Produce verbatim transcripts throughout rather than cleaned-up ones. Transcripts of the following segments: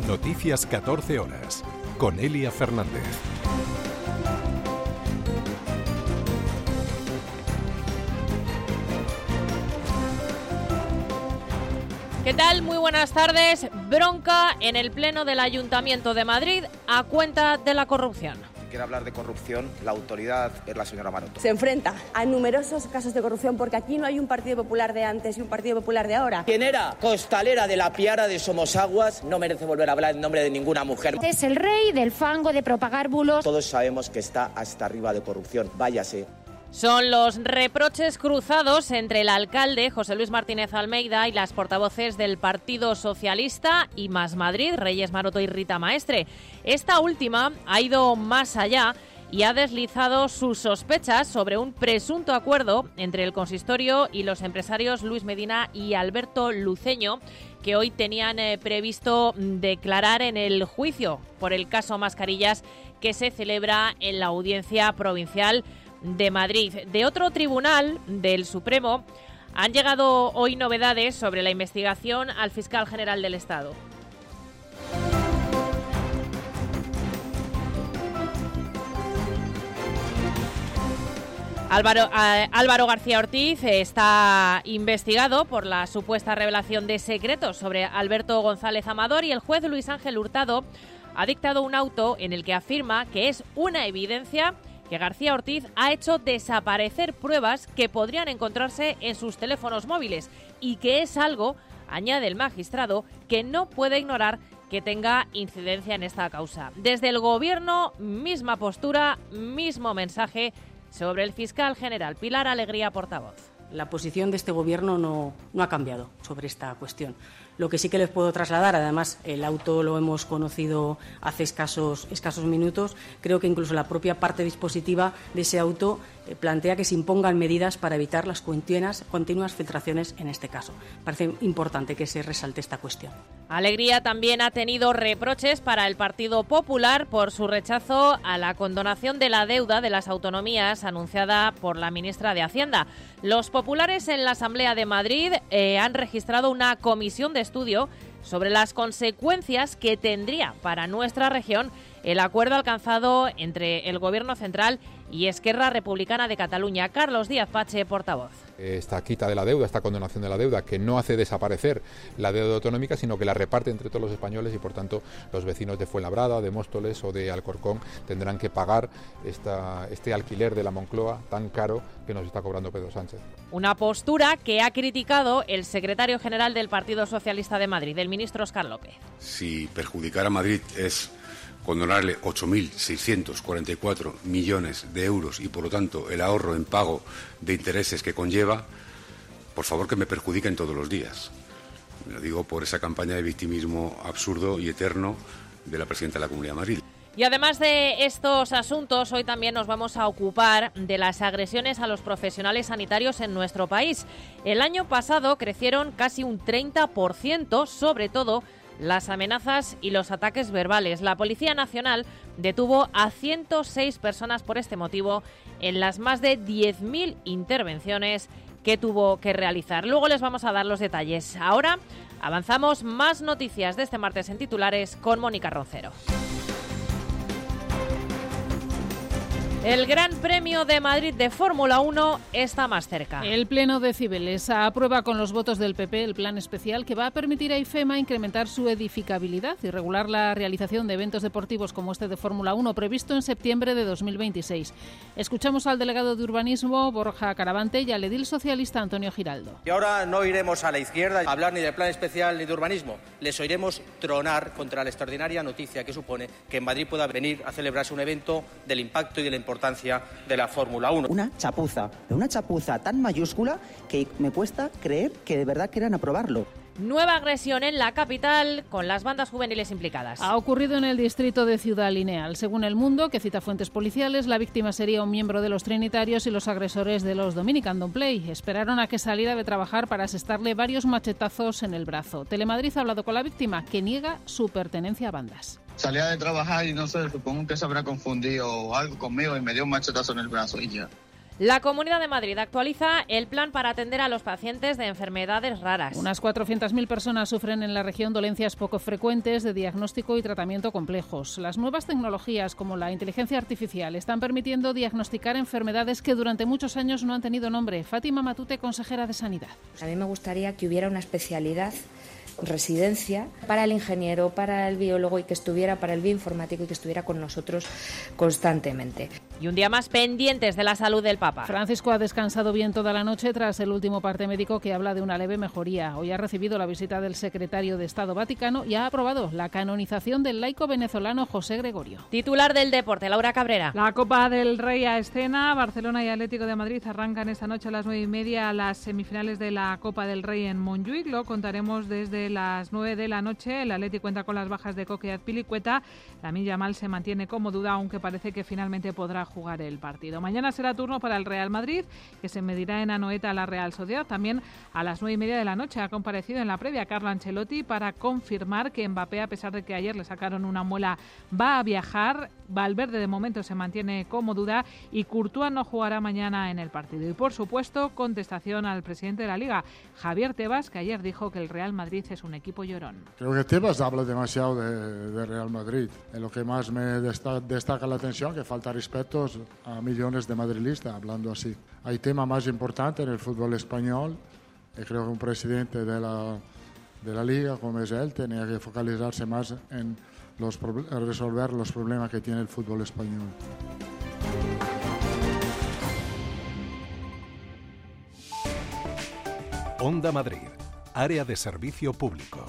Noticias catorce horas, con Elia Fernández. ¿Qué tal? Muy buenas tardes. Bronca en el Pleno del Ayuntamiento de Madrid a cuenta de la corrupción. Si quiere hablar de corrupción, la autoridad es la señora Maroto. Se enfrenta a numerosos casos de corrupción porque aquí no hay un Partido Popular de antes y un Partido Popular de ahora. Quien era costalera de la Piara de Somosaguas no merece volver a hablar en nombre de ninguna mujer. Es el rey del fango de propagar bulos. Todos sabemos que está hasta arriba de corrupción. Váyase. Son los reproches cruzados entre el alcalde José Luis Martínez Almeida y las portavoces del Partido Socialista y Más Madrid, Reyes Maroto y Rita Maestre. Esta última ha ido más allá y ha deslizado sus sospechas sobre un presunto acuerdo entre el consistorio y los empresarios Luis Medina y Alberto Luceño, que hoy tenían eh, previsto declarar en el juicio por el caso Mascarillas que se celebra en la Audiencia Provincial de Madrid. De otro tribunal del Supremo han llegado hoy novedades sobre la investigación al fiscal general del Estado. Álvaro, eh, Álvaro García Ortiz está investigado por la supuesta revelación de secretos sobre Alberto González Amador y el juez Luis Ángel Hurtado ha dictado un auto en el que afirma que es una evidencia que García Ortiz ha hecho desaparecer pruebas que podrían encontrarse en sus teléfonos móviles y que es algo, añade el magistrado, que no puede ignorar que tenga incidencia en esta causa. Desde el Gobierno, misma postura, mismo mensaje sobre el fiscal general. Pilar Alegría, portavoz. La posición de este Gobierno no, no ha cambiado sobre esta cuestión. Lo que sí que les puedo trasladar, además el auto lo hemos conocido hace escasos, escasos minutos, creo que incluso la propia parte dispositiva de ese auto eh, plantea que se impongan medidas para evitar las continuas, continuas filtraciones en este caso. Parece importante que se resalte esta cuestión. Alegría también ha tenido reproches para el Partido Popular por su rechazo a la condonación de la deuda de las autonomías anunciada por la ministra de Hacienda. Los populares en la Asamblea de Madrid eh, han registrado una comisión de estudio sobre las consecuencias que tendría para nuestra región el acuerdo alcanzado entre el Gobierno central y Esquerra Republicana de Cataluña. Carlos Díaz Pache, portavoz. Esta quita de la deuda, esta condonación de la deuda, que no hace desaparecer la deuda autonómica, sino que la reparte entre todos los españoles y, por tanto, los vecinos de Fuenlabrada, de Móstoles o de Alcorcón tendrán que pagar esta, este alquiler de la Moncloa tan caro que nos está cobrando Pedro Sánchez. Una postura que ha criticado el secretario general del Partido Socialista de Madrid, el ministro Óscar López. Si perjudicar a Madrid es condonarle ocho mil seiscientos cuarenta y cuatro millones de euros y, por lo tanto, el ahorro en pago de intereses que conlleva, por favor que me perjudiquen todos los días. Lo digo por esa campaña de victimismo absurdo y eterno de la presidenta de la Comunidad de Madrid. Y además de estos asuntos, hoy también nos vamos a ocupar de las agresiones a los profesionales sanitarios en nuestro país. El año pasado crecieron casi un treinta por ciento, sobre todo las amenazas y los ataques verbales. La Policía Nacional detuvo a ciento seis personas por este motivo en las más de diez mil intervenciones que tuvo que realizar. Luego les vamos a dar los detalles. Ahora avanzamos más noticias de este martes en titulares con Mónica Roncero. El Gran Premio de Madrid de Fórmula uno está más cerca. El Pleno de Cibeles aprueba con los votos del P P el plan especial que va a permitir a IFEMA incrementar su edificabilidad y regular la realización de eventos deportivos como este de Fórmula uno previsto en septiembre de dos mil veintiséis. Escuchamos al delegado de Urbanismo, Borja Caravante, y al edil socialista Antonio Giraldo. Y ahora no iremos a la izquierda a hablar ni del plan especial ni de urbanismo. Les oiremos tronar contra la extraordinaria noticia que supone que en Madrid pueda venir a celebrarse un evento del impacto y de la importancia de la Fórmula uno. Una chapuza, una chapuza tan mayúscula que me cuesta creer que de verdad quieran aprobarlo. Nueva agresión en la capital con las bandas juveniles implicadas. Ha ocurrido en el distrito de Ciudad Lineal. Según El Mundo, que cita fuentes policiales, la víctima sería un miembro de los Trinitarios y los agresores de los Dominican Don't Play. Esperaron a que saliera de trabajar para asestarle varios machetazos en el brazo. Telemadrid ha hablado con la víctima, que niega su pertenencia a bandas. Salía de trabajar y no sé, supongo que se habrá confundido o algo conmigo y me dio un machetazo en el brazo y ya. La Comunidad de Madrid actualiza el plan para atender a los pacientes de enfermedades raras. Unas cuatrocientas mil personas sufren en la región dolencias poco frecuentes de diagnóstico y tratamiento complejos. Las nuevas tecnologías, como la inteligencia artificial, están permitiendo diagnosticar enfermedades que durante muchos años no han tenido nombre. Fátima Matute, consejera de Sanidad. A mí me gustaría que hubiera una especialidad, residencia, para el ingeniero, para el biólogo y que estuviera, para el bioinformático y que estuviera con nosotros constantemente. Y un día más pendientes de la salud del Papa. Francisco ha descansado bien toda la noche tras el último parte médico que habla de una leve mejoría. Hoy ha recibido la visita del secretario de Estado Vaticano y ha aprobado la canonización del laico venezolano José Gregorio. Titular del deporte, Laura Cabrera. La Copa del Rey a escena. Barcelona y Atlético de Madrid arrancan esta noche a las nueve y media las semifinales de la Copa del Rey en Montjuïc. Lo contaremos desde las nueve de la noche. El Atleti cuenta con las bajas de Coque y Azpilicueta. Lamine Yamal se mantiene como duda, aunque parece que finalmente podrá jugar el partido. Mañana será turno para el Real Madrid, que se medirá en Anoeta a la Real Sociedad. También a las nueve y media de la noche ha comparecido en la previa Carlo Ancelotti para confirmar que Mbappé, a pesar de que ayer le sacaron una muela, va a viajar. Valverde de momento se mantiene como duda y Courtois no jugará mañana en el partido. Y por supuesto, contestación al presidente de la Liga, Javier Tebas, que ayer dijo que el Real Madrid es un equipo llorón. Creo que Tebas habla demasiado de, de Real Madrid. Es lo que más me destaca, destaca la atención, que falta respeto a millones de madrilistas hablando así. Hay tema más importante en el fútbol español y creo que un presidente de la, de la Liga como es él tenía que focalizarse más en los, resolver los problemas que tiene el fútbol español. Onda Madrid, área de servicio público.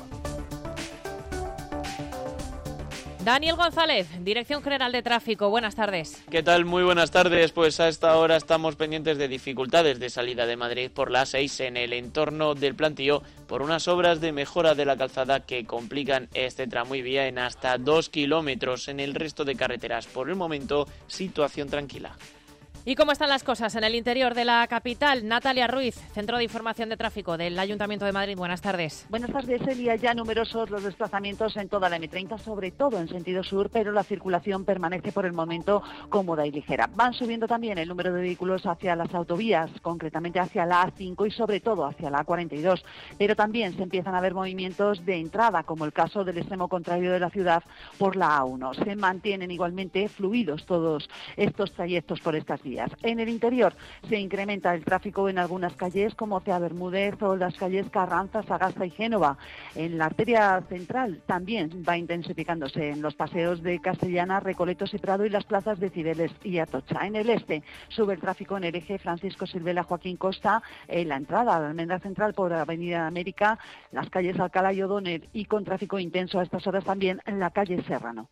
Daniel González, Dirección General de Tráfico, buenas tardes. ¿Qué tal? Muy buenas tardes. Pues a esta hora estamos pendientes de dificultades de salida de Madrid por la A seis en el entorno del Plantío por unas obras de mejora de la calzada que complican este tramo y vía en hasta dos kilómetros. En el resto de carreteras, por el momento, situación tranquila. ¿Y cómo están las cosas en el interior de la capital? Natalia Ruiz, Centro de Información de Tráfico del Ayuntamiento de Madrid. Buenas tardes. Buenas tardes, Elia. Ya numerosos los desplazamientos en toda la eme treinta, sobre todo en sentido sur, pero la circulación permanece por el momento cómoda y ligera. Van subiendo también el número de vehículos hacia las autovías, concretamente hacia la A cinco y sobre todo hacia la A cuarenta y dos. Pero también se empiezan a ver movimientos de entrada, como el caso del extremo contrario de la ciudad por la A uno. Se mantienen igualmente fluidos todos estos trayectos por estas vías. En el interior se incrementa el tráfico en algunas calles como Cea Bermúdez o las calles Carranza, Sagasta y Génova. En la arteria central también va intensificándose en los paseos de Castellana, Recoletos y Prado y las plazas de Cibeles y Atocha. En el este sube el tráfico en el eje Francisco Silvela, Joaquín Costa, en la entrada a la Almendra Central por Avenida América, las calles Alcalá y O'Donnell y con tráfico intenso a estas horas también en la calle Serrano.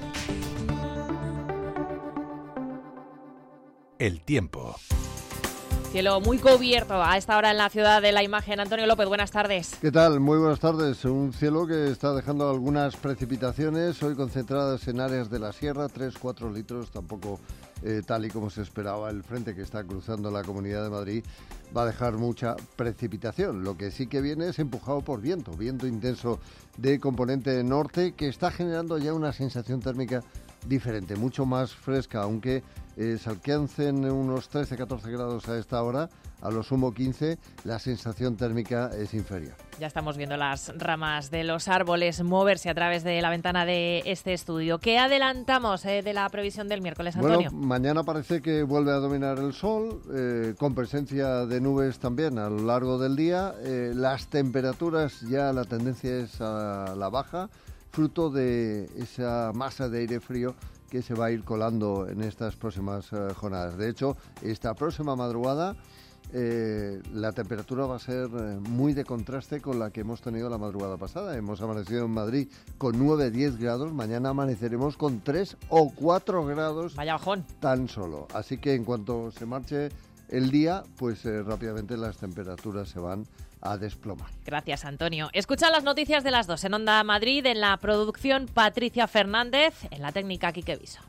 El tiempo. Cielo muy cubierto a esta hora en la ciudad de la imagen. Antonio López, buenas tardes. ¿Qué tal? Muy buenas tardes. Un cielo que está dejando algunas precipitaciones, hoy concentradas en áreas de la sierra, tres a cuatro litros, tampoco eh, tal y como se esperaba. El frente que está cruzando la Comunidad de Madrid va a dejar mucha precipitación. Lo que sí que viene es empujado por viento, viento intenso de componente norte que está generando ya una sensación térmica diferente, mucho más fresca, aunque eh, se alcancen unos trece a catorce grados a esta hora, a lo sumo quince, la sensación térmica es inferior. Ya estamos viendo las ramas de los árboles moverse a través de la ventana de este estudio. ¿Qué adelantamos eh, de la previsión del miércoles, Antonio? Bueno, mañana parece que vuelve a dominar el sol, eh, con presencia de nubes también a lo largo del día. Eh, las temperaturas ya la tendencia es a la baja, fruto de esa masa de aire frío que se va a ir colando en estas próximas uh, jornadas. De hecho, esta próxima madrugada eh, la temperatura va a ser eh, muy de contraste con la que hemos tenido la madrugada pasada. Hemos amanecido en Madrid con nueve a diez grados, mañana amaneceremos con tres o cuatro grados. Vaya bajón. Tan solo. Así que en cuanto se marche el día, pues eh, rápidamente las temperaturas se van a desplomar. Gracias, Antonio. Escuchan las noticias de las dos en Onda Madrid, en la producción Patricia Fernández, en la técnica Quique Viso.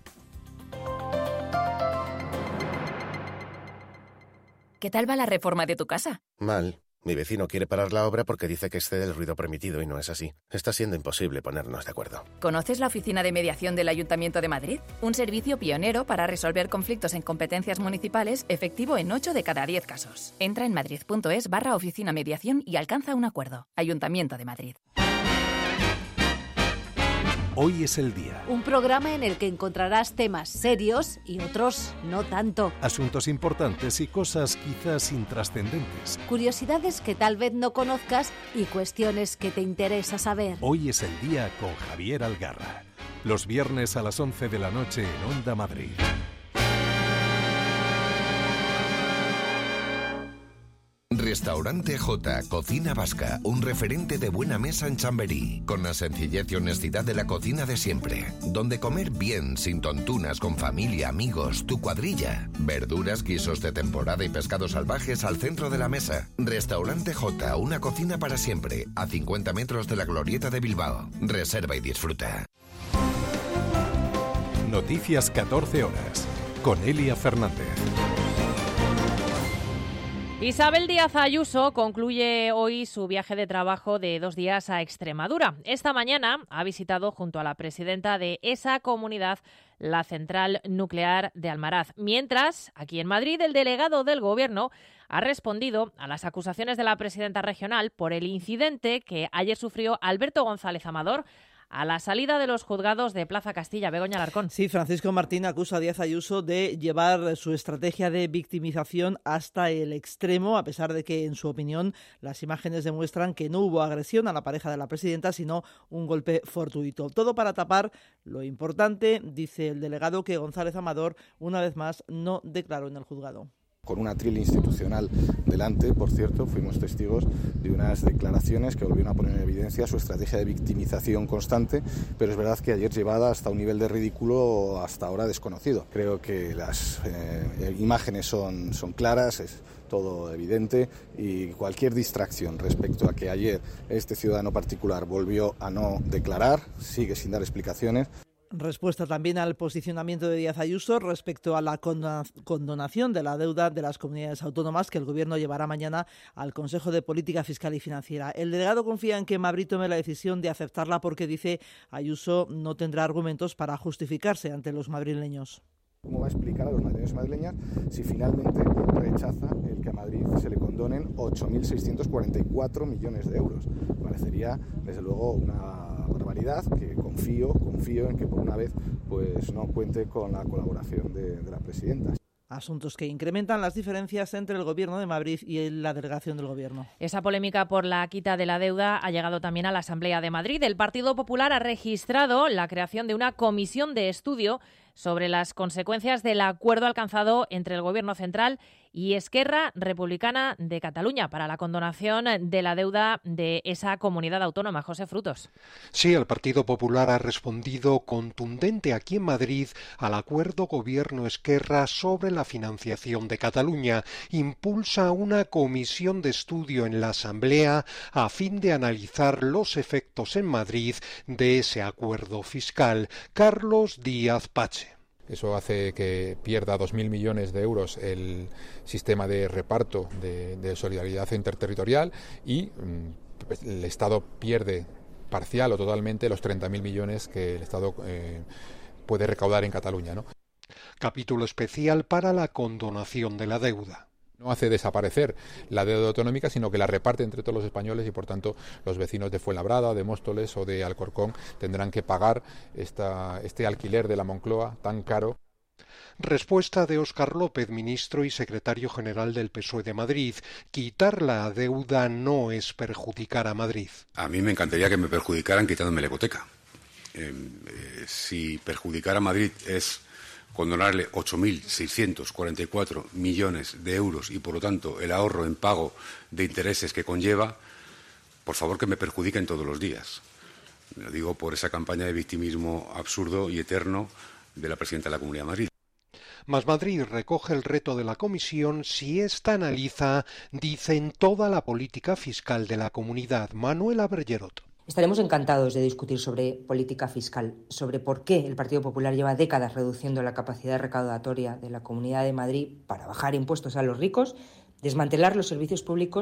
¿Qué tal va la reforma de tu casa? Mal. Mi vecino quiere parar la obra porque dice que excede el ruido permitido y no es así. Está siendo imposible ponernos de acuerdo. ¿Conoces la Oficina de Mediación del Ayuntamiento de Madrid? Un servicio pionero para resolver conflictos en competencias municipales efectivo en ocho de cada diez casos. Entra en madrid.es barra oficina mediación y alcanza un acuerdo. Ayuntamiento de Madrid. Hoy es el día. Un programa en el que encontrarás temas serios y otros no tanto. Asuntos importantes y cosas quizás intrascendentes. Curiosidades que tal vez no conozcas y cuestiones que te interesa saber. Hoy es el día con Javier Algarra. Los viernes a las once de la noche en Onda Madrid. Restaurante J, Cocina Vasca, un referente de buena mesa en Chamberí, con la sencillez y honestidad de la cocina de siempre, donde comer bien, sin tontunas, con familia, amigos, tu cuadrilla, verduras, guisos de temporada y pescados salvajes al centro de la mesa. Restaurante J, una cocina para siempre, a cincuenta metros de la Glorieta de Bilbao. Reserva y disfruta. Noticias catorce horas, con Elia Fernández. Isabel Díaz Ayuso concluye hoy su viaje de trabajo de dos días a Extremadura. Esta mañana ha visitado junto a la presidenta de esa comunidad la central nuclear de Almaraz. Mientras, aquí en Madrid, el delegado del Gobierno ha respondido a las acusaciones de la presidenta regional por el incidente que ayer sufrió Alberto González Amador a la salida de los juzgados de Plaza Castilla. Begoña Alarcón. Sí, Francisco Martín acusa a Díaz Ayuso de llevar su estrategia de victimización hasta el extremo, a pesar de que, en su opinión, las imágenes demuestran que no hubo agresión a la pareja de la presidenta, sino un golpe fortuito. Todo para tapar lo importante, dice el delegado, que González Amador, una vez más, no declaró en el juzgado. Con un atril institucional delante, por cierto, fuimos testigos de unas declaraciones que volvieron a poner en evidencia su estrategia de victimización constante, pero es verdad que ayer llevada hasta un nivel de ridículo hasta ahora desconocido. Creo que las eh, imágenes son, son claras, es todo evidente, y cualquier distracción respecto a que ayer este ciudadano particular volvió a no declarar, sigue sin dar explicaciones. Respuesta también al posicionamiento de Díaz Ayuso respecto a la condonación de la deuda de las comunidades autónomas que el Gobierno llevará mañana al Consejo de Política Fiscal y Financiera. El delegado confía en que Madrid tome la decisión de aceptarla porque, dice, Ayuso no tendrá argumentos para justificarse ante los madrileños. ¿Cómo va a explicar a los madrileños y madrileñas si finalmente rechaza el que a Madrid se le condonen ocho mil seiscientos cuarenta y cuatro millones de euros? Parecería, desde luego, una barbaridad que confío, confío en que por una vez pues no cuente con la colaboración de, de la presidenta. Asuntos que incrementan las diferencias entre el Gobierno de Madrid y la delegación del Gobierno. Esa polémica por la quita de la deuda ha llegado también a la Asamblea de Madrid. El Partido Popular ha registrado la creación de una comisión de estudio sobre las consecuencias del acuerdo alcanzado entre el Gobierno central y Esquerra Republicana de Cataluña para la condonación de la deuda de esa comunidad autónoma. José Frutos. Sí, el Partido Popular ha respondido contundente aquí en Madrid al acuerdo Gobierno-Esquerra sobre la financiación de Cataluña. Impulsa una comisión de estudio en la Asamblea a fin de analizar los efectos en Madrid de ese acuerdo fiscal. Carlos Díaz Pache. Eso hace que pierda dos mil millones de euros el sistema de reparto de, de solidaridad interterritorial y pues, el Estado pierde parcial o totalmente los treinta mil millones que el Estado eh, puede recaudar en Cataluña, ¿no? Capítulo especial para la condonación de la deuda. No hace desaparecer la deuda autonómica, sino que la reparte entre todos los españoles y, por tanto, los vecinos de Fuenlabrada, de Móstoles o de Alcorcón tendrán que pagar esta, este alquiler de la Moncloa tan caro. Respuesta de Óscar López, ministro y secretario general del P S O E de Madrid. Quitar la deuda no es perjudicar a Madrid. A mí me encantaría que me perjudicaran quitándome la hipoteca. Eh, eh, si perjudicar a Madrid es condonarle ocho mil seiscientos cuarenta y cuatro millones de euros y, por lo tanto, el ahorro en pago de intereses que conlleva, por favor que me perjudiquen todos los días. Lo digo por esa campaña de victimismo absurdo y eterno de la presidenta de la Comunidad de Madrid. Más Madrid recoge el reto de la comisión si ésta analiza, dicen, toda la política fiscal de la comunidad. Manuela Bergerot. Estaremos encantados de discutir sobre política fiscal, sobre por qué el Partido Popular lleva décadas reduciendo la capacidad recaudatoria de la Comunidad de Madrid para bajar impuestos a los ricos, desmantelar los servicios públicos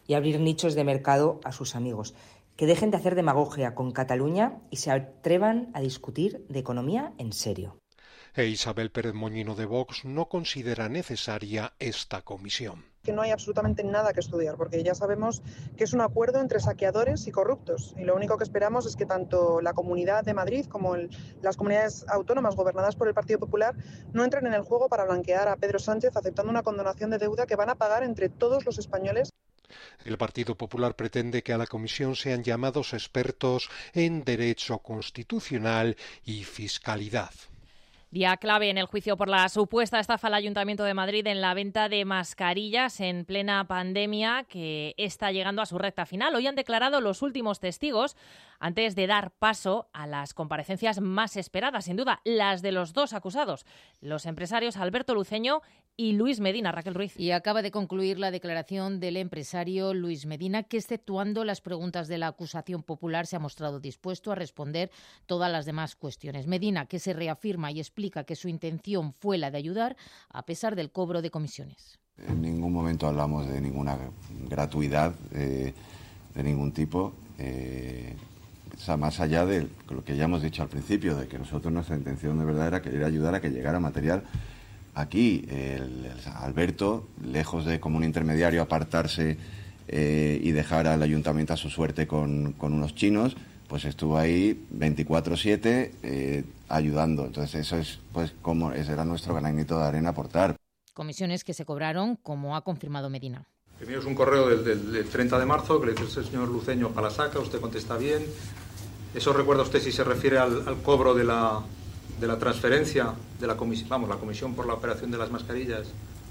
y abrir nichos de mercado a sus amigos. Que dejen de hacer demagogia con Cataluña y se atrevan a discutir de economía en serio. E Isabel Pérez Moñino de Vox no considera necesaria esta comisión. Que no hay absolutamente nada que estudiar, porque ya sabemos que es un acuerdo entre saqueadores y corruptos. Y lo único que esperamos es que tanto la Comunidad de Madrid como el, las comunidades autónomas gobernadas por el Partido Popular no entren en el juego para blanquear a Pedro Sánchez aceptando una condonación de deuda que van a pagar entre todos los españoles. El Partido Popular pretende que a la comisión sean llamados expertos en derecho constitucional y fiscalidad. Día clave en el juicio por la supuesta estafa al Ayuntamiento de Madrid en la venta de mascarillas en plena pandemia, que está llegando a su recta final. Hoy han declarado los últimos testigos antes de dar paso a las comparecencias más esperadas, sin duda, las de los dos acusados, los empresarios Alberto Luceño y Luis Medina. Raquel Ruiz. Y acaba de concluir la declaración del empresario Luis Medina, que, exceptuando las preguntas de la acusación popular, se ha mostrado dispuesto a responder todas las demás cuestiones. Medina, que se reafirma y explica que su intención fue la de ayudar a pesar del cobro de comisiones. En ningún momento hablamos de ninguna gratuidad eh, de ningún tipo. Eh, o sea, más allá de lo que ya hemos dicho al principio, de que nosotros nuestra intención de verdad era querer ayudar a que llegara material. Aquí el, el Alberto, lejos de como un intermediario apartarse eh, y dejar al ayuntamiento a su suerte con, con unos chinos, pues estuvo ahí veinticuatro siete eh, ayudando. Entonces eso es pues como ese era nuestro granito de arena aportar. Comisiones que se cobraron, como ha confirmado Medina. Primero es un correo del, del, del treinta de marzo que le dice el señor Luceño para la saca, usted contesta bien. ¿Eso recuerda usted si se refiere al, al cobro de la, de la transferencia de la comisión, vamos, la comisión por la operación de las mascarillas?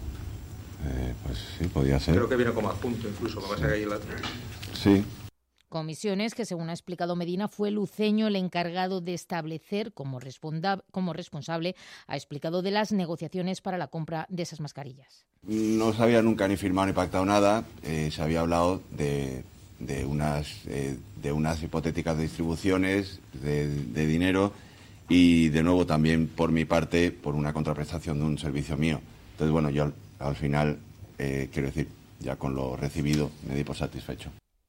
Eh, pues sí, podía ser. Creo que viene como adjunto incluso, como sí. Ahí la... Sí. Comisiones que, según ha explicado Medina, fue Luceño el encargado de establecer como, responda, como responsable, ha explicado, de las negociaciones para la compra de esas mascarillas. No se había nunca ni firmado ni pactado nada, eh, se había hablado de, de, unas, eh, de unas hipotéticas distribuciones de, de dinero y, de nuevo, también por mi parte, por una contraprestación de un servicio mío. Entonces, bueno, yo al, al final, eh, quiero decir, ya con lo recibido me di por satisfecho.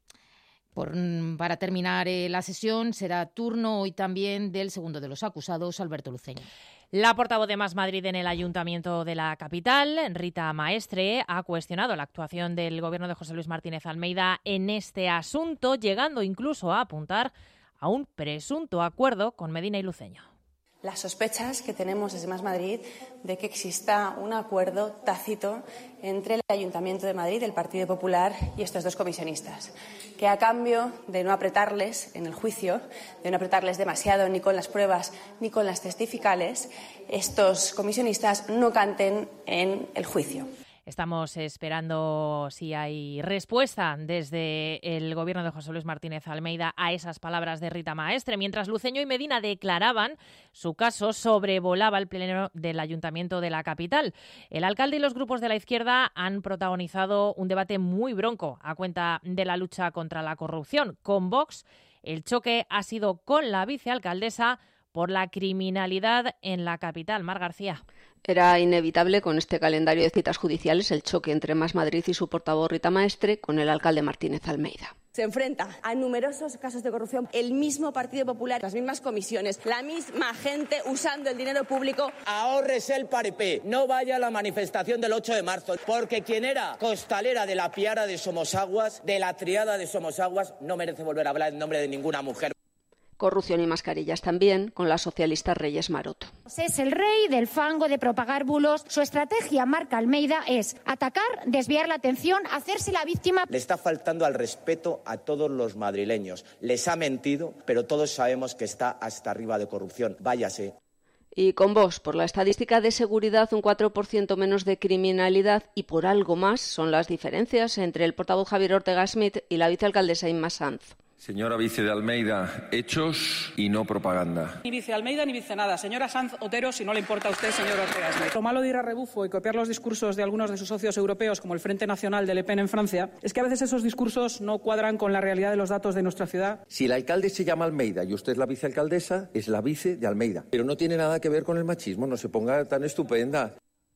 Por, para terminar eh, la sesión, será turno hoy también del segundo de los acusados, Alberto Luceño. La portavoz de Más Madrid en el Ayuntamiento de la capital, Rita Maestre, ha cuestionado la actuación del Gobierno de José Luis Martínez Almeida en este asunto, llegando incluso a apuntar a un presunto acuerdo con Medina y Luceño. Las sospechas que tenemos desde Más Madrid de que exista un acuerdo tácito entre el Ayuntamiento de Madrid, el Partido Popular y estos dos comisionistas, que a cambio de no apretarles en el juicio, de no apretarles demasiado ni con las pruebas ni con las testificales, estos comisionistas no canten en el juicio. Estamos esperando si hay respuesta desde el Gobierno de José Luis Martínez Almeida a esas palabras de Rita Maestre. Mientras Luceño y Medina declaraban, su caso sobrevolaba el pleno del Ayuntamiento de la capital. El alcalde y los grupos de la izquierda han protagonizado un debate muy bronco a cuenta de la lucha contra la corrupción. Con Vox, el choque ha sido con la vicealcaldesa por la criminalidad en la capital. Mar García. Era inevitable con este calendario de citas judiciales el choque entre Más Madrid y su portavoz Rita Maestre con el alcalde Martínez Almeida. Se enfrenta a numerosos casos de corrupción, el mismo Partido Popular, las mismas comisiones, la misma gente usando el dinero público. Ahórrese el paripé, no vaya a la manifestación del ocho de marzo, porque quien era costalera de la piara de Somosaguas, de la triada de Somosaguas, no merece volver a hablar en nombre de ninguna mujer. Corrupción y mascarillas también con la socialista Reyes Maroto. Es el rey del fango de propagar bulos. Su estrategia, marca Almeida, es atacar, desviar la atención, hacerse la víctima. Le está faltando al respeto a todos los madrileños. Les ha mentido, pero todos sabemos que está hasta arriba de corrupción. Váyase. Y con Vox, por la estadística de seguridad, un cuatro por ciento menos de criminalidad y por algo más son las diferencias entre el portavoz Javier Ortega Smith y la vicealcaldesa Inma Sanz. Señora vice de Almeida, hechos y no propaganda. Ni vice Almeida ni vice nada. Señora Sanz Otero, si no le importa a usted, señor Ortega Smith. Lo malo de ir a rebufo y copiar los discursos de algunos de sus socios europeos, como el Frente Nacional de Le Pen en Francia, es que a veces esos discursos no cuadran con la realidad de los datos de nuestra ciudad. Si el alcalde se llama Almeida y usted es la vicealcaldesa, es la vice de Almeida. Pero no tiene nada que ver con el machismo, no se ponga tan estupenda.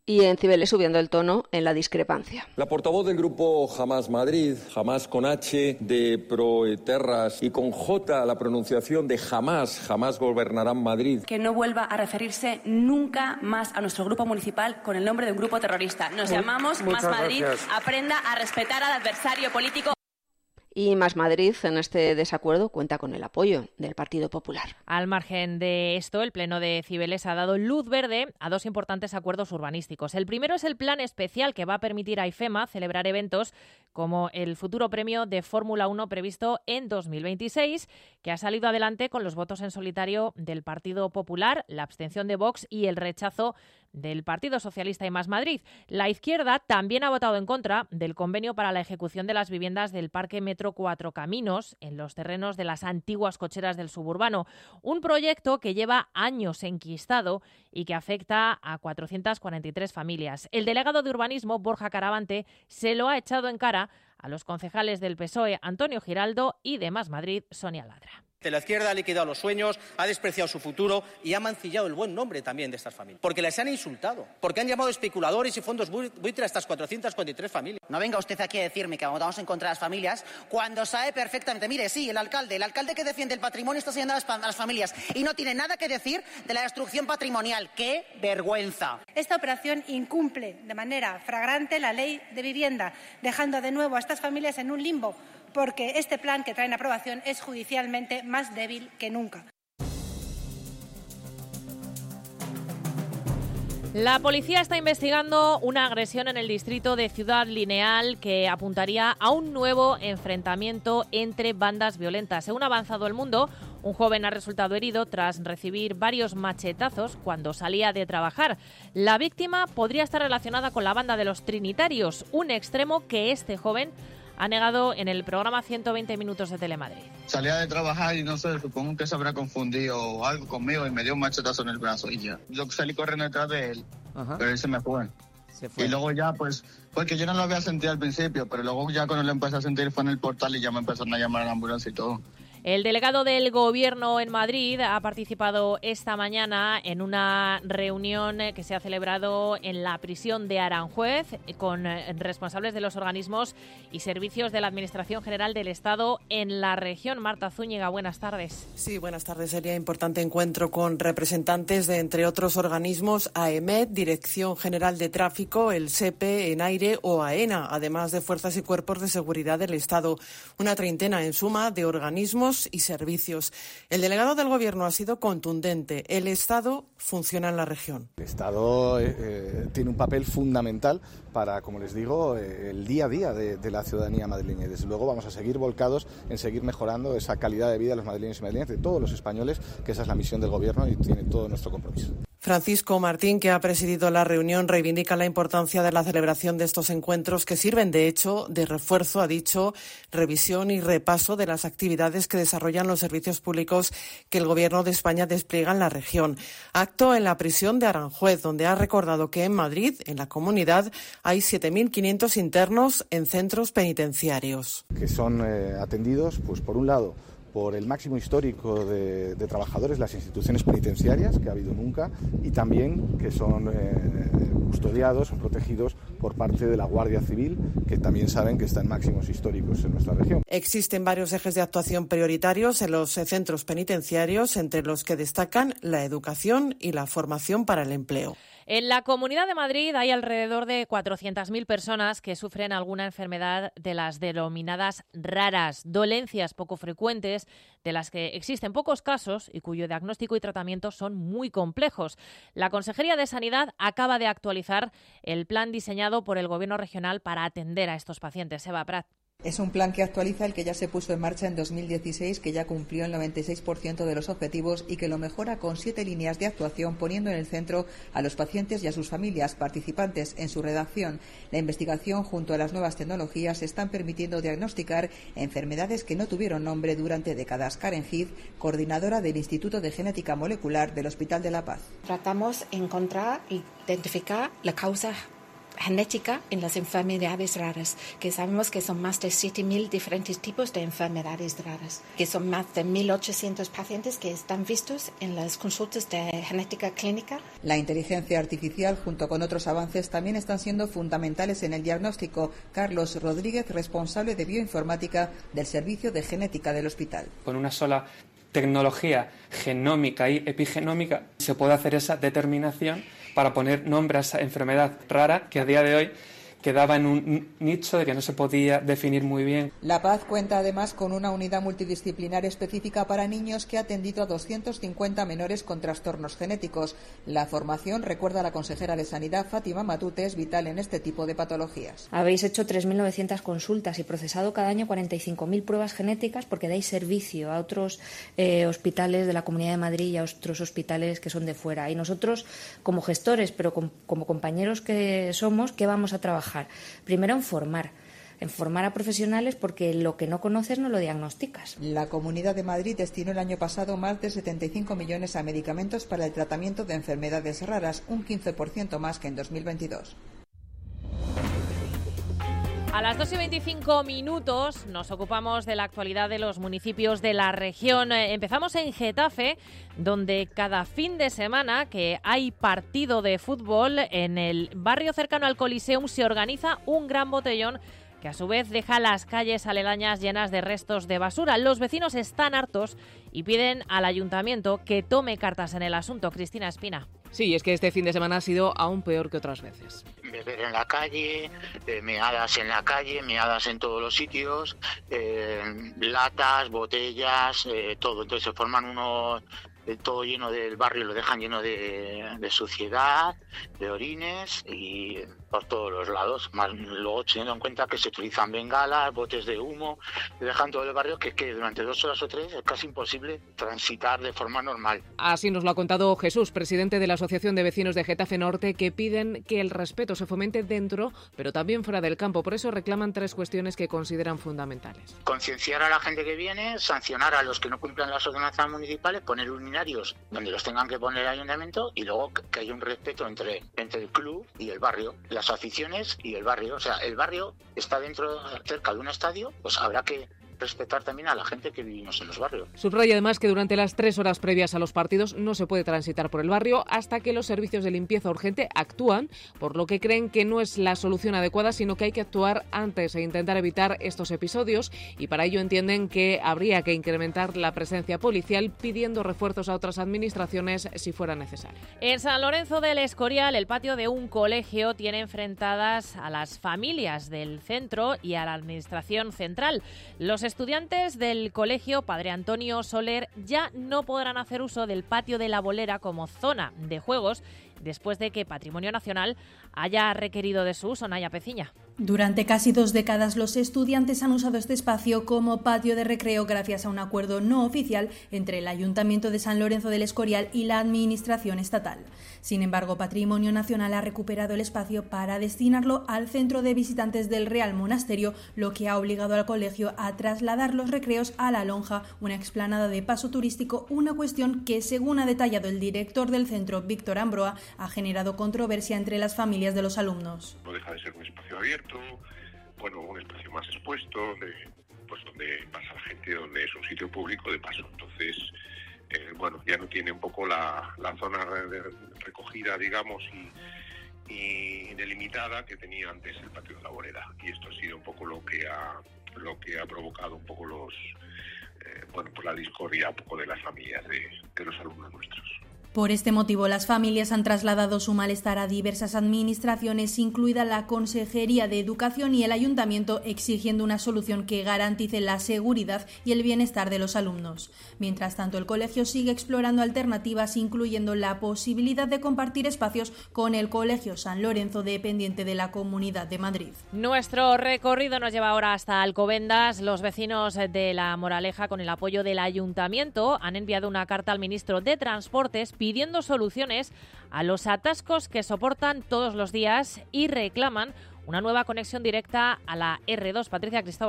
Y en Cibeles subiendo el tono en la discrepancia. La portavoz del grupo Jamás Madrid, Jamás con H de Proeterras y con J la pronunciación de Jamás, Jamás gobernarán Madrid. Que no vuelva a referirse nunca más a nuestro grupo municipal con el nombre de un grupo terrorista. Nos Muy, llamamos Más Madrid. Gracias. Aprenda a respetar al adversario político. Y Más Madrid en este desacuerdo cuenta con el apoyo del Partido Popular. Al margen de esto, el Pleno de Cibeles ha dado luz verde a dos importantes acuerdos urbanísticos. El primero es el plan especial que va a permitir a IFEMA celebrar eventos como el futuro premio de Fórmula uno previsto en dos mil veintiséis, que ha salido adelante con los votos en solitario del Partido Popular, la abstención de Vox y el rechazo del Partido Socialista y Más Madrid. La izquierda también ha votado en contra del convenio para la ejecución de las viviendas del Parque Metro Cuatro Caminos en los terrenos de las antiguas cocheras del suburbano, un proyecto que lleva años enquistado y que afecta a cuatrocientas cuarenta y tres familias. El delegado de Urbanismo, Borja Caravante, se lo ha echado en cara a los concejales del P S O E, Antonio Giraldo, y de Más Madrid, Sonia Ladra. La izquierda ha liquidado los sueños, ha despreciado su futuro y ha mancillado el buen nombre también de estas familias. Porque les han insultado, porque han llamado especuladores y fondos buitre a estas cuatrocientas cuarenta y tres familias. No venga usted aquí a decirme que votamos en contra de las familias cuando sabe perfectamente. Mire, sí, el alcalde, el alcalde que defiende el patrimonio está siguiendo a las, a las familias y no tiene nada que decir de la destrucción patrimonial. ¡Qué vergüenza! Esta operación incumple de manera flagrante la ley de vivienda, dejando de nuevo a estas familias en un limbo, porque este plan que traen a aprobación es judicialmente más débil que nunca. La policía está investigando una agresión en el distrito de Ciudad Lineal que apuntaría a un nuevo enfrentamiento entre bandas violentas. Según ha avanzado El Mundo, un joven ha resultado herido tras recibir varios machetazos cuando salía de trabajar. La víctima podría estar relacionada con la banda de los Trinitarios, un extremo que este joven ha negado en el programa ciento veinte minutos de Telemadrid. Salía de trabajar y no sé, supongo que se habrá confundido o algo conmigo y me dio un machetazo en el brazo y ya. Yo salí corriendo detrás de él, Ajá. pero él se me fue. Se fue. Y luego ya, pues, porque yo no lo había sentido al principio, pero luego ya cuando lo empecé a sentir fue en el portal y ya me empezaron a llamar a la ambulancia y todo. El delegado del Gobierno en Madrid ha participado esta mañana en una reunión que se ha celebrado en la prisión de Aranjuez con responsables de los organismos y servicios de la Administración General del Estado en la región. Marta Zúñiga, buenas tardes. Sí, buenas tardes. Sería importante encuentro con representantes de, entre otros organismos, AEMET, Dirección General de Tráfico, el SEPE, ENAIRE o AENA, además de fuerzas y cuerpos de seguridad del Estado. Una treintena en suma de organismos y servicios. El delegado del Gobierno ha sido contundente. El Estado funciona en la región. El Estado eh, tiene un papel fundamental para, como les digo, eh, el día a día de, de la ciudadanía madrileña. Y desde luego vamos a seguir volcados en seguir mejorando esa calidad de vida de los madrileños y madrileñas, de todos los españoles, que esa es la misión del Gobierno y tiene todo nuestro compromiso. Francisco Martín, que ha presidido la reunión, reivindica la importancia de la celebración de estos encuentros que sirven, de hecho, de refuerzo, ha dicho, revisión y repaso de las actividades que desarrollan los servicios públicos que el Gobierno de España despliega en la región. Acto en la prisión de Aranjuez, donde ha recordado que en Madrid, en la comunidad, hay siete mil quinientos internos en centros penitenciarios. Que son eh, atendidos, pues por un lado, por el máximo histórico de, de trabajadores de las instituciones penitenciarias que ha habido nunca y también que son eh, custodiados o protegidos por parte de la Guardia Civil, que también saben que está en máximos históricos en nuestra región. Existen varios ejes de actuación prioritarios en los centros penitenciarios, entre los que destacan la educación y la formación para el empleo. En la Comunidad de Madrid hay alrededor de cuatrocientas mil personas que sufren alguna enfermedad de las denominadas raras, dolencias poco frecuentes, de las que existen pocos casos y cuyo diagnóstico y tratamiento son muy complejos. La Consejería de Sanidad acaba de actualizar el plan diseñado por el Gobierno regional para atender a estos pacientes. Eva Prat. Es un plan que actualiza el que ya se puso en marcha en dos mil dieciséis, que ya cumplió el noventa y seis por ciento de los objetivos y que lo mejora con siete líneas de actuación, poniendo en el centro a los pacientes y a sus familias participantes en su redacción. La investigación junto a las nuevas tecnologías están permitiendo diagnosticar enfermedades que no tuvieron nombre durante décadas. Karen Heath, coordinadora del Instituto de Genética Molecular del Hospital de la Paz. Tratamos de encontrar e identificar la causa genética en las enfermedades raras, que sabemos que son más de siete mil diferentes tipos de enfermedades raras, que son más de mil ochocientos pacientes que están vistos en las consultas de genética clínica. La inteligencia artificial, junto con otros avances, también están siendo fundamentales en el diagnóstico. Carlos Rodríguez, responsable de bioinformática del Servicio de Genética del hospital. Con una sola tecnología genómica y epigenómica se puede hacer esa determinación para poner nombre a esa enfermedad rara que a día de hoy quedaba en un nicho de que no se podía definir muy bien. La Paz cuenta además con una unidad multidisciplinar específica para niños que ha atendido a doscientos cincuenta menores con trastornos genéticos. La formación, recuerda la consejera de Sanidad, Fátima Matute, es vital en este tipo de patologías. Habéis hecho tres mil novecientas consultas y procesado cada año cuarenta y cinco mil pruebas genéticas porque dais servicio a otros eh, hospitales de la Comunidad de Madrid y a otros hospitales que son de fuera. Y nosotros, como gestores, pero com- como compañeros que somos, ¿qué vamos a trabajar? Primero en formar, en formar a profesionales porque lo que no conoces no lo diagnosticas. La Comunidad de Madrid destinó el año pasado más de setenta y cinco millones a medicamentos para el tratamiento de enfermedades raras, un quince por ciento más que en dos mil veintidós. A las dos y veinticinco minutos nos ocupamos de la actualidad de los municipios de la región. Empezamos en Getafe, donde cada fin de semana que hay partido de fútbol en el barrio cercano al Coliseum se organiza un gran botellón que a su vez deja las calles aledañas llenas de restos de basura. Los vecinos están hartos y piden al ayuntamiento que tome cartas en el asunto. Cristina Espina. Sí, es que este fin de semana ha sido aún peor que otras veces. Beber en la calle, eh, meadas en la calle, meadas en todos los sitios, eh, latas, botellas, eh, todo. Entonces se forman unos, eh, todo lleno del barrio, lo dejan lleno de, de suciedad, de orines y por todos los lados. Más luego teniendo en cuenta que se utilizan bengalas, botes de humo, dejan todo el barrio que, que durante dos horas o tres es casi imposible transitar de forma normal. Así nos lo ha contado Jesús, presidente de la Asociación de Vecinos de Getafe Norte, que piden que el respeto se fomente dentro, pero también fuera del campo. Por eso reclaman tres cuestiones que consideran fundamentales. Concienciar a la gente que viene, sancionar a los que no cumplan las ordenanzas municipales, poner luminarios donde los tengan que poner el ayuntamiento y luego que haya un respeto entre, entre el club y el barrio, las aficiones y el barrio. O sea, el barrio está dentro, cerca de un estadio, pues habrá que respetar también a la gente que vivimos en los barrios. Subraya además que durante las tres horas previas a los partidos no se puede transitar por el barrio hasta que los servicios de limpieza urgente actúan, por lo que creen que no es la solución adecuada, sino que hay que actuar antes e intentar evitar estos episodios, y para ello entienden que habría que incrementar la presencia policial pidiendo refuerzos a otras administraciones si fuera necesario. En San Lorenzo del Escorial, el patio de un colegio tiene enfrentadas a las familias del centro y a la administración central. Los estudiantes del colegio Padre Antonio Soler ya no podrán hacer uso del patio de la Bolera como zona de juegos después de que Patrimonio Nacional haya requerido de su uso. Naya Peciña. Durante casi dos décadas los estudiantes han usado este espacio como patio de recreo gracias a un acuerdo no oficial entre el Ayuntamiento de San Lorenzo del Escorial y la Administración estatal. Sin embargo, Patrimonio Nacional ha recuperado el espacio para destinarlo al centro de visitantes del Real Monasterio, lo que ha obligado al colegio a trasladar los recreos a La Lonja, una explanada de paso turístico, una cuestión que, según ha detallado el director del centro, Víctor Ambroa, ha generado controversia entre las familias de los alumnos. No deja de ser un espacio abierto, bueno, un espacio más expuesto, donde, pues donde pasa la gente, donde es un sitio público de paso. Entonces, eh, bueno, ya no tiene un poco la, la zona de recogida, digamos, y, y delimitada que tenía antes el patio de la Bolera. Y esto ha sido un poco lo que ha, lo que ha provocado un poco los, eh, bueno, pues la discordia un poco de las familias de, de los alumnos nuestros. Por este motivo, las familias han trasladado su malestar a diversas administraciones, incluida la Consejería de Educación y el Ayuntamiento, exigiendo una solución que garantice la seguridad y el bienestar de los alumnos. Mientras tanto, el colegio sigue explorando alternativas, incluyendo la posibilidad de compartir espacios con el Colegio San Lorenzo, dependiente de la Comunidad de Madrid. Nuestro recorrido nos lleva ahora hasta Alcobendas. Los vecinos de La Moraleja, con el apoyo del Ayuntamiento, han enviado una carta al ministro de Transportes pidiendo soluciones a los atascos que soportan todos los días y reclaman una nueva conexión directa a la erre dos. Patricia Cristóbal.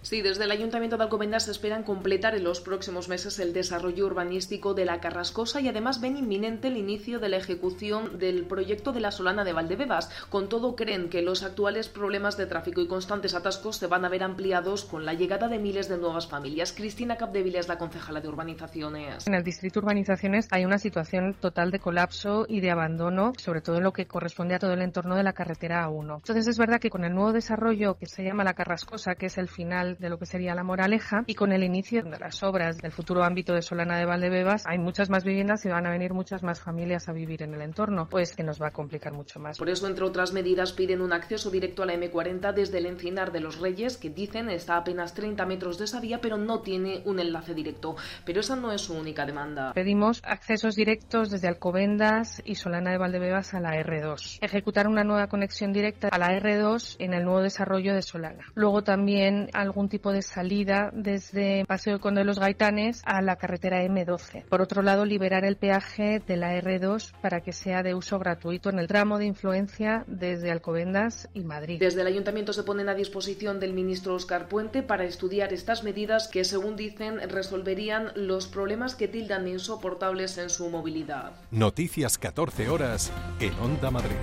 Sí, desde el Ayuntamiento de Alcobendas esperan completar en los próximos meses el desarrollo urbanístico de la Carrascosa y además ven inminente el inicio de la ejecución del proyecto de la Solana de Valdebebas. Con todo, creen que los actuales problemas de tráfico y constantes atascos se van a ver ampliados con la llegada de miles de nuevas familias. Cristina Capdevila es la concejala de Urbanizaciones. En el distrito de Urbanizaciones hay una situación total de colapso y de abandono, sobre todo en lo que corresponde a todo el entorno de la carretera A uno. Entonces es verdad que con el nuevo desarrollo que se llama la Carrascosa, que es el final de lo que sería la Moraleja, y con el inicio de las obras del futuro ámbito de Solana de Valdebebas, hay muchas más viviendas y van a venir muchas más familias a vivir en el entorno, pues que nos va a complicar mucho más. Por eso, entre otras medidas, piden un acceso directo a la eme cuarenta desde el Encinar de los Reyes, que dicen está a apenas treinta metros de esa vía, pero no tiene un enlace directo. Pero esa no es su única demanda. Pedimos accesos directos desde Alcobendas y Solana de Valdebebas a la erre dos. Ejecutar una nueva conexión directa a la erre dos en el nuevo desarrollo de Solana. Luego también algún tipo de salida desde Paseo del Conde de los Gaitanes a la carretera eme doce. Por otro lado, liberar el peaje de la erre dos para que sea de uso gratuito en el tramo de influencia desde Alcobendas y Madrid. Desde el Ayuntamiento se ponen a disposición del ministro Óscar Puente para estudiar estas medidas que, según dicen, resolverían los problemas que tildan de insoportables en su movilidad. Noticias catorce horas en Onda Madrid.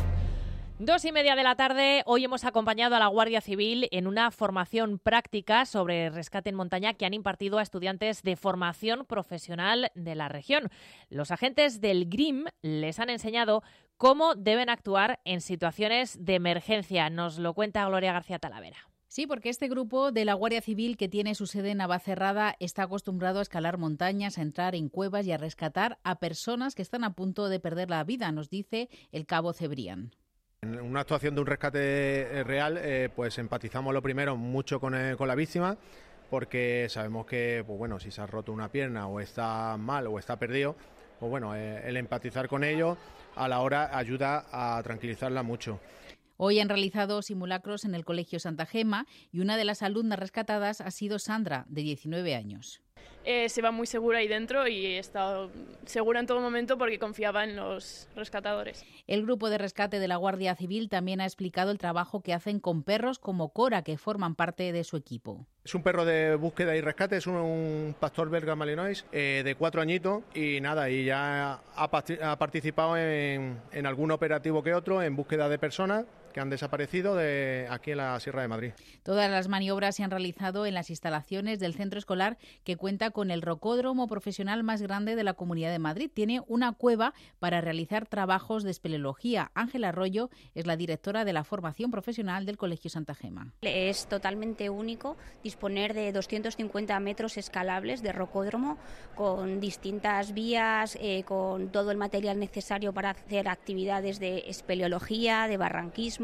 Dos y media de la tarde, hoy hemos acompañado a la Guardia Civil en una formación práctica sobre rescate en montaña que han impartido a estudiantes de formación profesional de la región. Los agentes del GRIM les han enseñado cómo deben actuar en situaciones de emergencia. Nos lo cuenta Gloria García Talavera. Sí, porque este grupo de la Guardia Civil, que tiene su sede en Navacerrada, está acostumbrado a escalar montañas, a entrar en cuevas y a rescatar a personas que están a punto de perder la vida, nos dice el cabo Cebrián. En una actuación de un rescate real, eh, pues empatizamos lo primero mucho con, el, con la víctima, porque sabemos que, pues bueno, si se ha roto una pierna o está mal o está perdido, pues bueno, eh, el empatizar con ellos a la hora ayuda a tranquilizarla mucho. Hoy han realizado simulacros en el Colegio Santa Gema y una de las alumnas rescatadas ha sido Sandra, de diecinueve años. Eh, se va muy segura ahí dentro y he estado segura en todo momento porque confiaba en los rescatadores. El grupo de rescate de la Guardia Civil también ha explicado el trabajo que hacen con perros como Cora, que forman parte de su equipo. Es un perro de búsqueda y rescate, es un, un pastor belga malinois eh, de cuatro añitos y nada, y ya ha, ha participado en, en algún operativo que otro en búsqueda de personas que han desaparecido de aquí en la Sierra de Madrid. Todas las maniobras se han realizado en las instalaciones del centro escolar, que cuenta con el rocódromo profesional más grande de la Comunidad de Madrid. Tiene una cueva para realizar trabajos de espeleología. Ángela Arroyo es la directora de la formación profesional del Colegio Santa Gema. Es totalmente único disponer de doscientos cincuenta metros escalables de rocódromo con distintas vías, eh, con todo el material necesario para hacer actividades de espeleología, de barranquismo,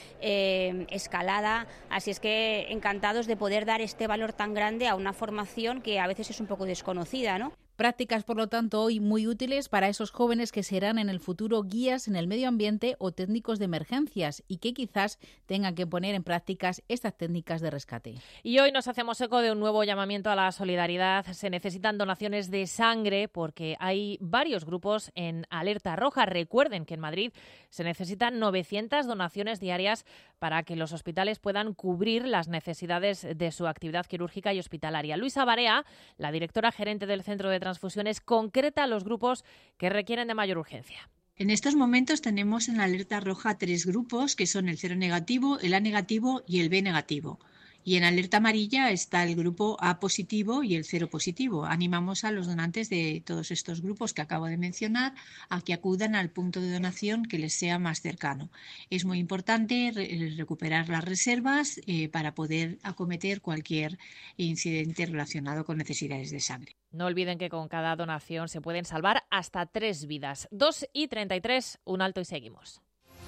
Eh, escalada, así es que encantados de poder dar este valor tan grande a una formación que a veces es un poco desconocida, ¿no? Prácticas, por lo tanto, hoy muy útiles para esos jóvenes que serán en el futuro guías en el medio ambiente o técnicos de emergencias y que quizás tengan que poner en prácticas estas técnicas de rescate. Y hoy nos hacemos eco de un nuevo llamamiento a la solidaridad. Se necesitan donaciones de sangre porque hay varios grupos en alerta roja. Recuerden que en Madrid se necesitan novecientas donaciones diarias para que los hospitales puedan cubrir las necesidades de su actividad quirúrgica y hospitalaria. Luisa Barea, la directora gerente del Centro de Transfusiones, concreta los grupos que requieren de mayor urgencia. En estos momentos tenemos en la alerta roja tres grupos, que son el cero negativo, el A negativo y el B negativo. Y en alerta amarilla está el grupo A positivo y el cero positivo. Animamos a los donantes de todos estos grupos que acabo de mencionar a que acudan al punto de donación que les sea más cercano. Es muy importante re- recuperar las reservas eh, para poder acometer cualquier incidente relacionado con necesidades de sangre. No olviden que con cada donación se pueden salvar hasta tres vidas. dos y treinta y tres, un alto y seguimos.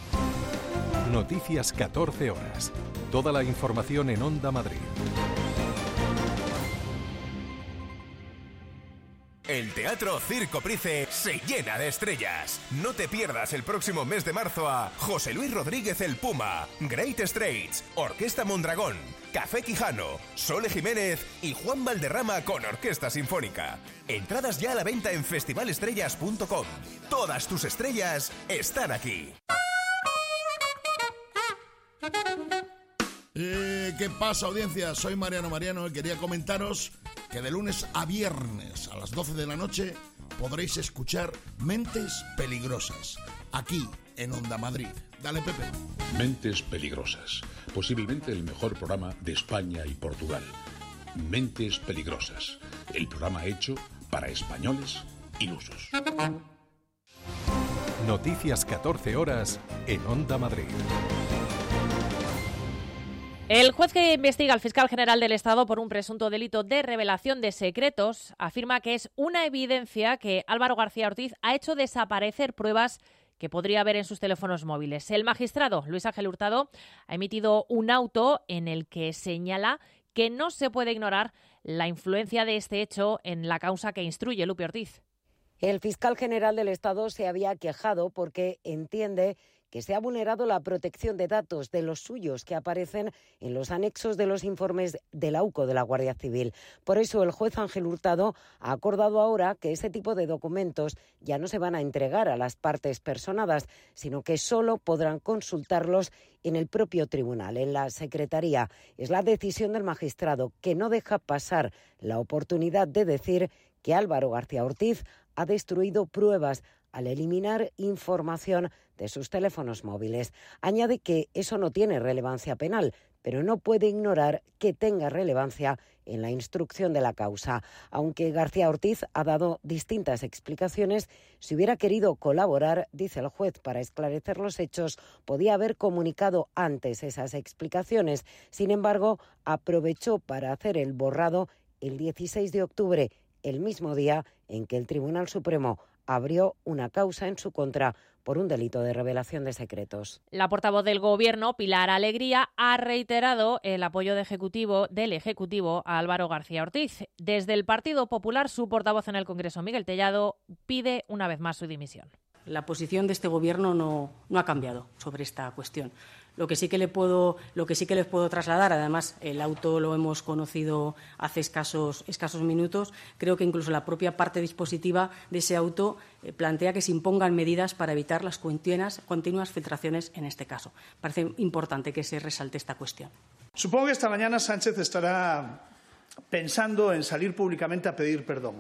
Noticias catorce horas. Toda la información en Onda Madrid. El Teatro Circo Price se llena de estrellas. No te pierdas el próximo mes de marzo a José Luis Rodríguez el Puma, Great Straits, Orquesta Mondragón, Café Quijano, Sole Jiménez y Juan Valderrama con Orquesta Sinfónica. Entradas ya a la venta en festivalestrellas punto com. Todas tus estrellas están aquí. Eh, Eh, ¿Qué pasa, audiencia? Soy Mariano Mariano y quería comentaros que de lunes a viernes a las doce de la noche podréis escuchar Mentes Peligrosas, aquí en Onda Madrid. Dale, Pepe. Mentes Peligrosas, posiblemente el mejor programa de España y Portugal. Mentes Peligrosas, el programa hecho para españoles ilusos. Noticias catorce horas en Onda Madrid. El juez que investiga al fiscal general del Estado por un presunto delito de revelación de secretos afirma que es una evidencia que Álvaro García Ortiz ha hecho desaparecer pruebas que podría haber en sus teléfonos móviles. El magistrado Luis Ángel Hurtado ha emitido un auto en el que señala que no se puede ignorar la influencia de este hecho en la causa que instruye Lupe Ortiz. El fiscal general del Estado se había quejado porque entiende que se ha vulnerado la protección de datos de los suyos que aparecen en los anexos de los informes del AUCO de la Guardia Civil. Por eso el juez Ángel Hurtado ha acordado ahora que ese tipo de documentos ya no se van a entregar a las partes personadas, sino que solo podrán consultarlos en el propio tribunal, en la Secretaría. Es la decisión del magistrado, que no deja pasar la oportunidad de decir que Álvaro García Ortiz ha destruido pruebas al eliminar información de sus teléfonos móviles. Añade que eso no tiene relevancia penal, pero no puede ignorar que tenga relevancia en la instrucción de la causa. Aunque García Ortiz ha dado distintas explicaciones, si hubiera querido colaborar, dice el juez, para esclarecer los hechos, podía haber comunicado antes esas explicaciones. Sin embargo, aprovechó para hacer el borrado el dieciséis de octubre, el mismo día en que el Tribunal Supremo abrió una causa en su contra por un delito de revelación de secretos. La portavoz del Gobierno, Pilar Alegría, ha reiterado el apoyo de ejecutivo, del Ejecutivo a Álvaro García Ortiz. Desde el Partido Popular, su portavoz en el Congreso, Miguel Tellado, pide una vez más su dimisión. La posición de este Gobierno no, no ha cambiado sobre esta cuestión. Lo que sí que le puedo, lo que sí que les puedo trasladar, además el auto lo hemos conocido hace escasos, escasos minutos, creo que incluso la propia parte dispositiva de ese auto eh, plantea que se impongan medidas para evitar las continuas, continuas filtraciones en este caso. Parece importante que se resalte esta cuestión. Supongo que esta mañana Sánchez estará pensando en salir públicamente a pedir perdón,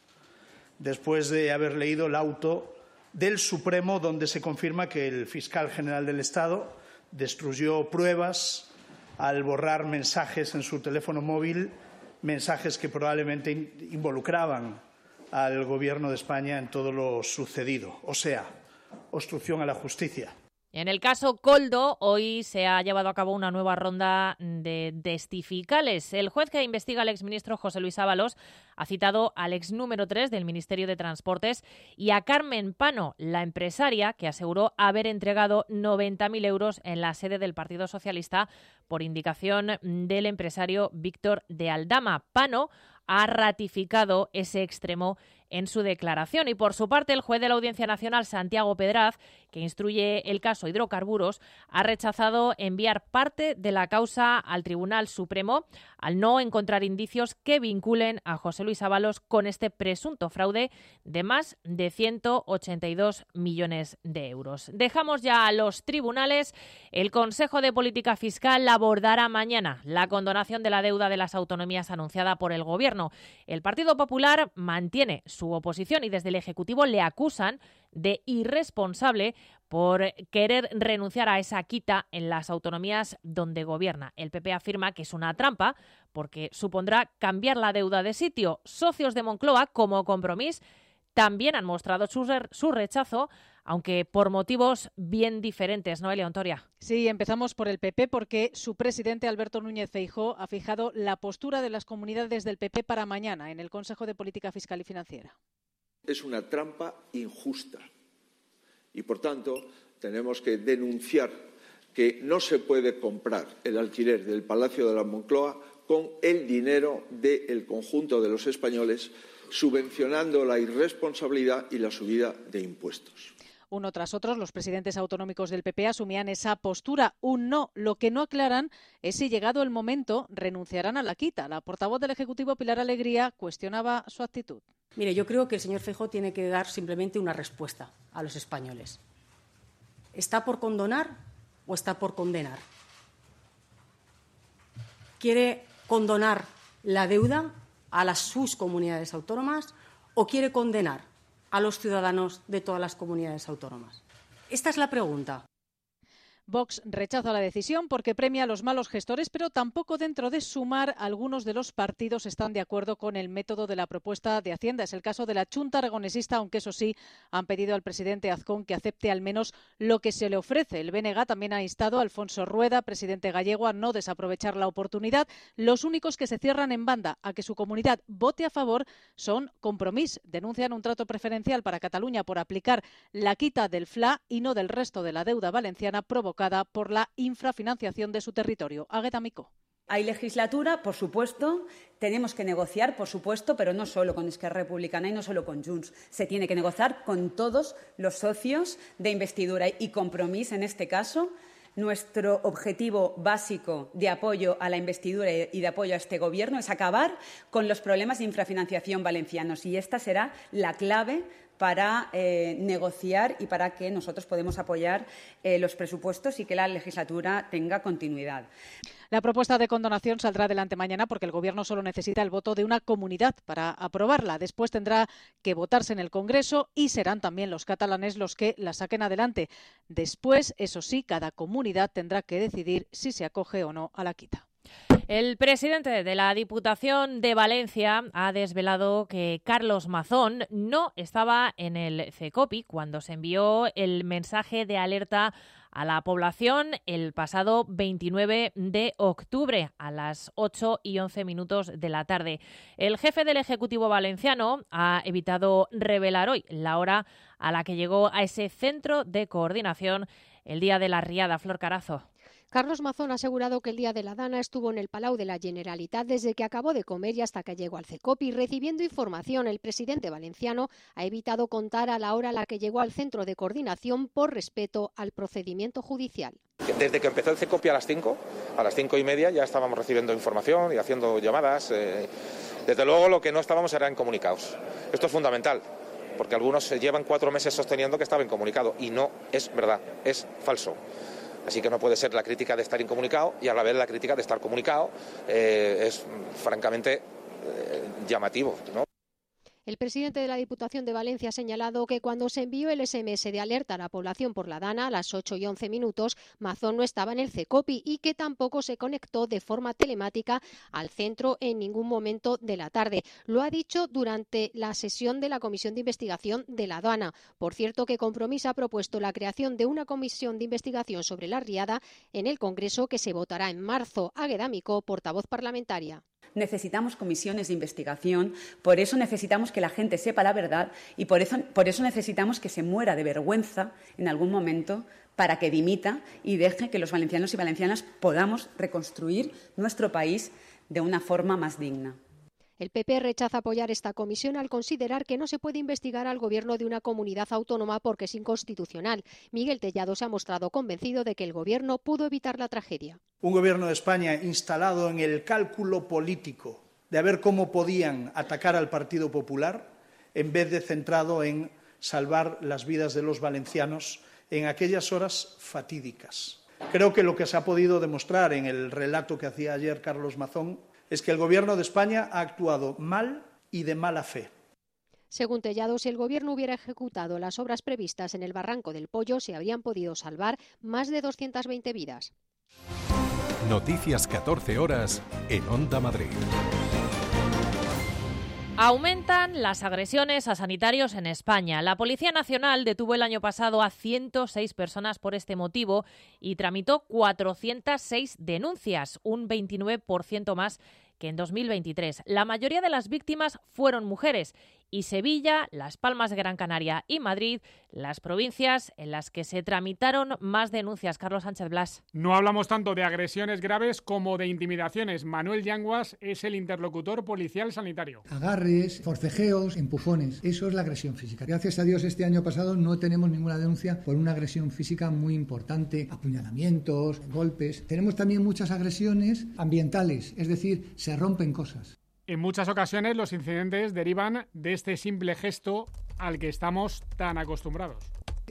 después de haber leído el auto del Supremo donde se confirma que el fiscal general del Estado destruyó pruebas al borrar mensajes en su teléfono móvil, mensajes que probablemente involucraban al Gobierno de España en todo lo sucedido, o sea, obstrucción a la justicia. En el caso Koldo, hoy se ha llevado a cabo una nueva ronda de testificales. El juez que investiga al exministro José Luis Ábalos ha citado al ex número tres del Ministerio de Transportes y a Carmen Pano, la empresaria que aseguró haber entregado noventa mil euros en la sede del Partido Socialista por indicación del empresario Víctor de Aldama. Pano ha ratificado ese extremo en su declaración. Y por su parte, el juez de la Audiencia Nacional, Santiago Pedraz, que instruye el caso Hidrocarburos, ha rechazado enviar parte de la causa al Tribunal Supremo al no encontrar indicios que vinculen a José Luis Ábalos con este presunto fraude de más de ciento ochenta y dos millones de euros. Dejamos ya a los tribunales. El Consejo de Política Fiscal abordará mañana la condonación de la deuda de las autonomías anunciada por el Gobierno. El Partido Popular mantiene su oposición y desde el Ejecutivo le acusan de irresponsable por querer renunciar a esa quita en las autonomías donde gobierna. El P P afirma que es una trampa porque supondrá cambiar la deuda de sitio. Socios de Moncloa, como Compromís, también han mostrado su, re- su rechazo, aunque por motivos bien diferentes. Noelia Ontoria. Sí, empezamos por el P P porque su presidente Alberto Núñez Feijóo ha fijado la postura de las comunidades del P P para mañana en el Consejo de Política Fiscal y Financiera. Es una trampa injusta y, por tanto, tenemos que denunciar que no se puede comprar el alquiler del Palacio de la Moncloa con el dinero del conjunto de los españoles, subvencionando la irresponsabilidad y la subida de impuestos. Uno tras otro, los presidentes autonómicos del P P asumían esa postura, un no. Lo que no aclaran es si, llegado el momento, renunciarán a la quita. La portavoz del Ejecutivo, Pilar Alegría, cuestionaba su actitud. Mire, yo creo que el señor Feijóo tiene que dar simplemente una respuesta a los españoles. ¿Está por condonar o está por condenar? ¿Quiere condonar la deuda a las sus comunidades autónomas o quiere condenar a los ciudadanos de todas las comunidades autónomas? Esta es la pregunta. Vox rechaza la decisión porque premia a los malos gestores, pero tampoco dentro de Sumar algunos de los partidos están de acuerdo con el método de la propuesta de Hacienda. Es el caso de la Chunta Aragonesista, aunque eso sí, han pedido al presidente Azcón que acepte al menos lo que se le ofrece. El B N G también ha instado a Alfonso Rueda, presidente gallego, a no desaprovechar la oportunidad. Los únicos que se cierran en banda a que su comunidad vote a favor son Compromís. Denuncian un trato preferencial para Cataluña por aplicar la quita del F L A y no del resto de la deuda valenciana provocada por la infrafinanciación de su territorio. Águeda Micó. Hay legislatura, por supuesto, tenemos que negociar, por supuesto, pero no solo con Esquerra Republicana y no solo con Junts. Se tiene que negociar con todos los socios de investidura y Compromís, en este caso. Nuestro objetivo básico de apoyo a la investidura y de apoyo a este Gobierno es acabar con los problemas de infrafinanciación valencianos y esta será la clave para eh, negociar y para que nosotros podamos apoyar eh, los presupuestos y que la legislatura tenga continuidad. La propuesta de condonación saldrá adelante mañana porque el Gobierno solo necesita el voto de una comunidad para aprobarla. Después tendrá que votarse en el Congreso y serán también los catalanes los que la saquen adelante. Después, eso sí, cada comunidad tendrá que decidir si se acoge o no a la quita. El presidente de la Diputación de Valencia ha desvelado que Carlos Mazón no estaba en el CECOPI cuando se envió el mensaje de alerta a la población el pasado veintinueve de octubre a las ocho y once minutos de la tarde. El jefe del Ejecutivo valenciano ha evitado revelar hoy la hora a la que llegó a ese centro de coordinación el día de la riada. Flor Carazo. Carlos Mazón ha asegurado que el día de la Dana estuvo en el Palau de la Generalitat desde que acabó de comer y hasta que llegó al CECOPI. Recibiendo información, el presidente valenciano ha evitado contar a la hora a la que llegó al centro de coordinación por respeto al procedimiento judicial. Desde que empezó el CECOPI a las cinco, a las cinco y media ya estábamos recibiendo información y haciendo llamadas. Eh, desde luego lo que no estábamos era en comunicados. Esto es fundamental, porque algunos se llevan cuatro meses sosteniendo que estaba incomunicado y no es verdad, es falso. Así que no puede ser la crítica de estar incomunicado y a la vez la crítica de estar comunicado. Eh, es francamente eh, llamativo, ¿no? El presidente de la Diputación de Valencia ha señalado que cuando se envió el ese eme ese de alerta a la población por la Dana a las ocho y once minutos, Mazón no estaba en el CECOPI y que tampoco se conectó de forma telemática al centro en ningún momento de la tarde. Lo ha dicho durante la sesión de la Comisión de Investigación de la Dana. Por cierto, que Compromís ha propuesto la creación de una comisión de investigación sobre la riada en el Congreso que se votará en marzo. Águeda Micó, portavoz parlamentaria. Necesitamos comisiones de investigación, por eso necesitamos que la gente sepa la verdad y por eso, por eso necesitamos que se muera de vergüenza en algún momento para que dimita y deje que los valencianos y valencianas podamos reconstruir nuestro país de una forma más digna. El P P rechaza apoyar esta comisión al considerar que no se puede investigar al Gobierno de una comunidad autónoma porque es inconstitucional. Miguel Tellado se ha mostrado convencido de que el Gobierno pudo evitar la tragedia. Un Gobierno de España instalado en el cálculo político de ver cómo podían atacar al Partido Popular en vez de centrado en salvar las vidas de los valencianos en aquellas horas fatídicas. Creo que lo que se ha podido demostrar en el relato que hacía ayer Carlos Mazón es que el Gobierno de España ha actuado mal y de mala fe. Según Tellado, si el Gobierno hubiera ejecutado las obras previstas en el Barranco del Pollo, se habrían podido salvar más de doscientas veinte vidas. Noticias catorce horas en Onda Madrid. Aumentan las agresiones a sanitarios en España. La Policía Nacional detuvo el año pasado a ciento seis personas por este motivo y tramitó cuatrocientas seis denuncias, un veintinueve por ciento más que en dos mil veintitrés. La mayoría de las víctimas fueron mujeres y Sevilla, Las Palmas de Gran Canaria y Madrid, las provincias en las que se tramitaron más denuncias. Carlos Sánchez Blas. No hablamos tanto de agresiones graves como de intimidaciones. Manuel Yanguas es el interlocutor policial sanitario. Agarres, forcejeos, empujones, eso es la agresión física. Gracias a Dios este año pasado no tenemos ninguna denuncia por una agresión física muy importante, apuñalamientos, golpes. Tenemos también muchas agresiones ambientales, es decir, se rompen cosas. En muchas ocasiones los incidentes derivan de este simple gesto al que estamos tan acostumbrados.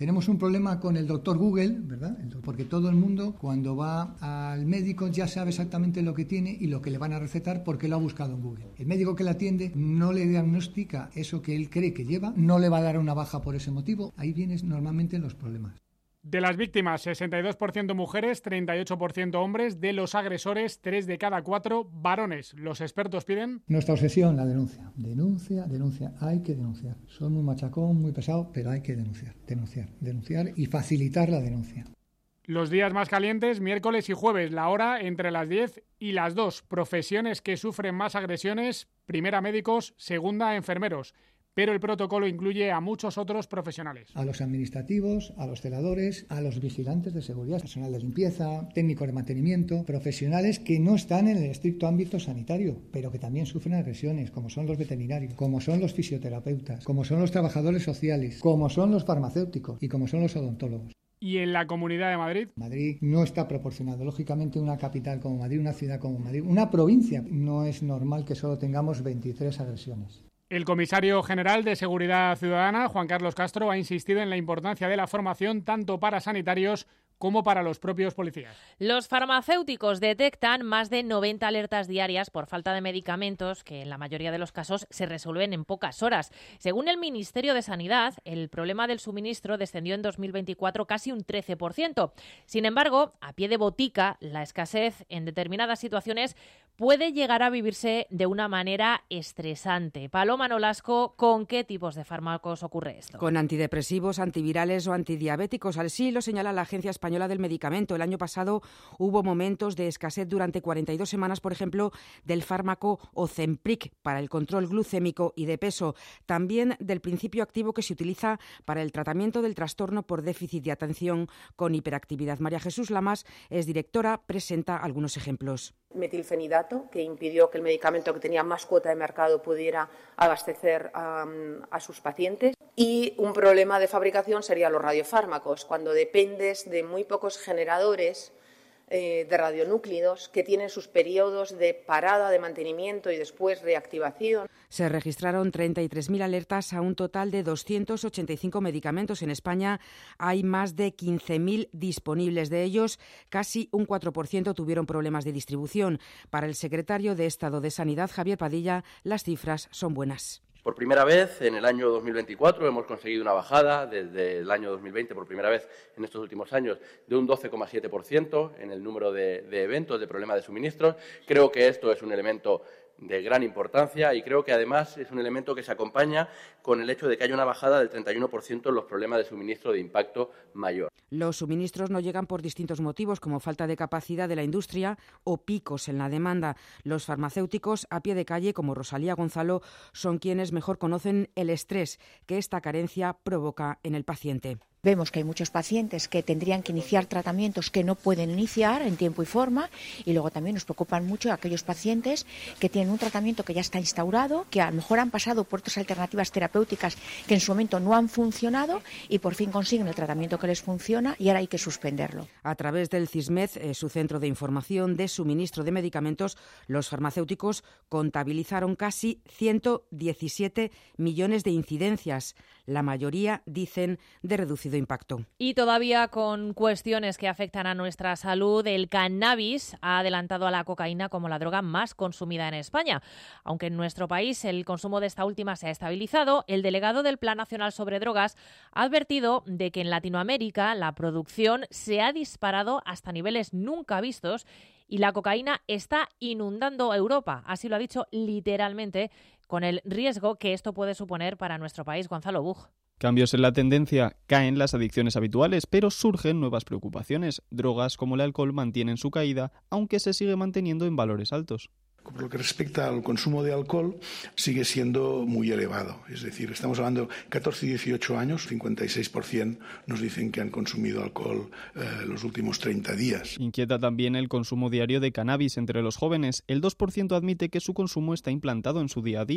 Tenemos un problema con el doctor Google, ¿verdad? Porque todo el mundo cuando va al médico ya sabe exactamente lo que tiene y lo que le van a recetar porque lo ha buscado en Google. El médico que le atiende no le diagnostica eso que él cree que lleva, no le va a dar una baja por ese motivo. Ahí vienen normalmente los problemas. De las víctimas, sesenta y dos por ciento mujeres, treinta y ocho por ciento hombres. De los agresores, tres de cada cuatro varones. Los expertos piden... Nuestra obsesión, la denuncia. Denuncia, denuncia. Hay que denunciar. Son muy machacón, muy pesado, pero hay que denunciar. Denunciar, denunciar y facilitar la denuncia. Los días más calientes, miércoles y jueves, la hora entre las diez y las dos. Profesiones que sufren más agresiones, primera médicos, segunda enfermeros. Pero el protocolo incluye a muchos otros profesionales. A los administrativos, a los celadores, a los vigilantes de seguridad, personal de limpieza, técnicos de mantenimiento, profesionales que no están en el estricto ámbito sanitario, pero que también sufren agresiones, como son los veterinarios, como son los fisioterapeutas, como son los trabajadores sociales, como son los farmacéuticos y como son los odontólogos. ¿Y en la Comunidad de Madrid? Madrid no está proporcionado. Lógicamente, una capital como Madrid, una ciudad como Madrid, una provincia, no es normal que solo tengamos veintitrés agresiones. El comisario general de Seguridad Ciudadana, Juan Carlos Castro, ha insistido en la importancia de la formación tanto para sanitarios como para los propios policías. Los farmacéuticos detectan más de noventa alertas diarias por falta de medicamentos que en la mayoría de los casos se resuelven en pocas horas. Según el Ministerio de Sanidad, el problema del suministro descendió en dos mil veinticuatro casi un trece por ciento. Sin embargo, a pie de botica, la escasez en determinadas situaciones puede llegar a vivirse de una manera estresante. Paloma Nolasco, ¿con qué tipos de fármacos ocurre esto? Con antidepresivos, antivirales o antidiabéticos. Así lo señala la Agencia Española del Medicamento. El año pasado hubo momentos de escasez durante cuarenta y dos semanas, por ejemplo, del fármaco Ozempic para el control glucémico y de peso. También del principio activo que se utiliza para el tratamiento del trastorno por déficit de atención con hiperactividad. María Jesús Lamas es directora, presenta algunos ejemplos. Metilfenidato, que impidió que el medicamento que tenía más cuota de mercado pudiera abastecer a, a sus pacientes. Y un problema de fabricación serían los radiofármacos, cuando dependes de muy pocos generadores eh, de radionúclidos que tienen sus periodos de parada, de mantenimiento y después reactivación. Se registraron treinta y tres mil alertas a un total de doscientos ochenta y cinco medicamentos. En España hay más de quince mil disponibles. De ellos, casi un cuatro por ciento tuvieron problemas de distribución. Para el secretario de Estado de Sanidad, Javier Padilla, las cifras son buenas. Por primera vez en el año dos mil veinticuatro hemos conseguido una bajada desde el año dos mil veinte, por primera vez en estos últimos años, de un doce coma siete por ciento en el número de, de eventos de problemas de suministros. Creo que esto es un elemento de gran importancia y creo que además es un elemento que se acompaña con el hecho de que haya una bajada del treinta y uno por ciento en los problemas de suministro de impacto mayor. Los suministros no llegan por distintos motivos, como falta de capacidad de la industria o picos en la demanda. Los farmacéuticos a pie de calle, como Rosalía Gonzalo, son quienes mejor conocen el estrés que esta carencia provoca en el paciente. Vemos que hay muchos pacientes que tendrían que iniciar tratamientos que no pueden iniciar en tiempo y forma, y luego también nos preocupan mucho aquellos pacientes que tienen un tratamiento que ya está instaurado, que a lo mejor han pasado por otras alternativas terapéuticas que en su momento no han funcionado y por fin consiguen el tratamiento que les funciona y ahora hay que suspenderlo. A través del CISMED, eh, su centro de información de suministro de medicamentos, los farmacéuticos contabilizaron casi ciento diecisiete millones de incidencias, la mayoría, dicen, de reducido impacto. Y todavía con cuestiones que afectan a nuestra salud, el cannabis ha adelantado a la cocaína como la droga más consumida en España. Aunque en nuestro país el consumo de esta última se ha estabilizado, el delegado del Plan Nacional sobre Drogas ha advertido de que en Latinoamérica la producción se ha disparado hasta niveles nunca vistos y la cocaína está inundando Europa. Así lo ha dicho literalmente, con el riesgo que esto puede suponer para nuestro país. Gonzalo Buj. Cambios en la tendencia, caen las adicciones habituales, pero surgen nuevas preocupaciones. Drogas como el alcohol mantienen su caída, aunque se sigue manteniendo en valores altos. Por lo que respecta al consumo de alcohol, sigue siendo muy elevado. Es decir, estamos hablando de catorce y dieciocho años, cincuenta y seis por ciento nos dicen que han consumido alcohol eh, los últimos treinta días. Inquieta también el consumo diario de cannabis entre los jóvenes. El dos por ciento admite que su consumo está implantado en su día a día,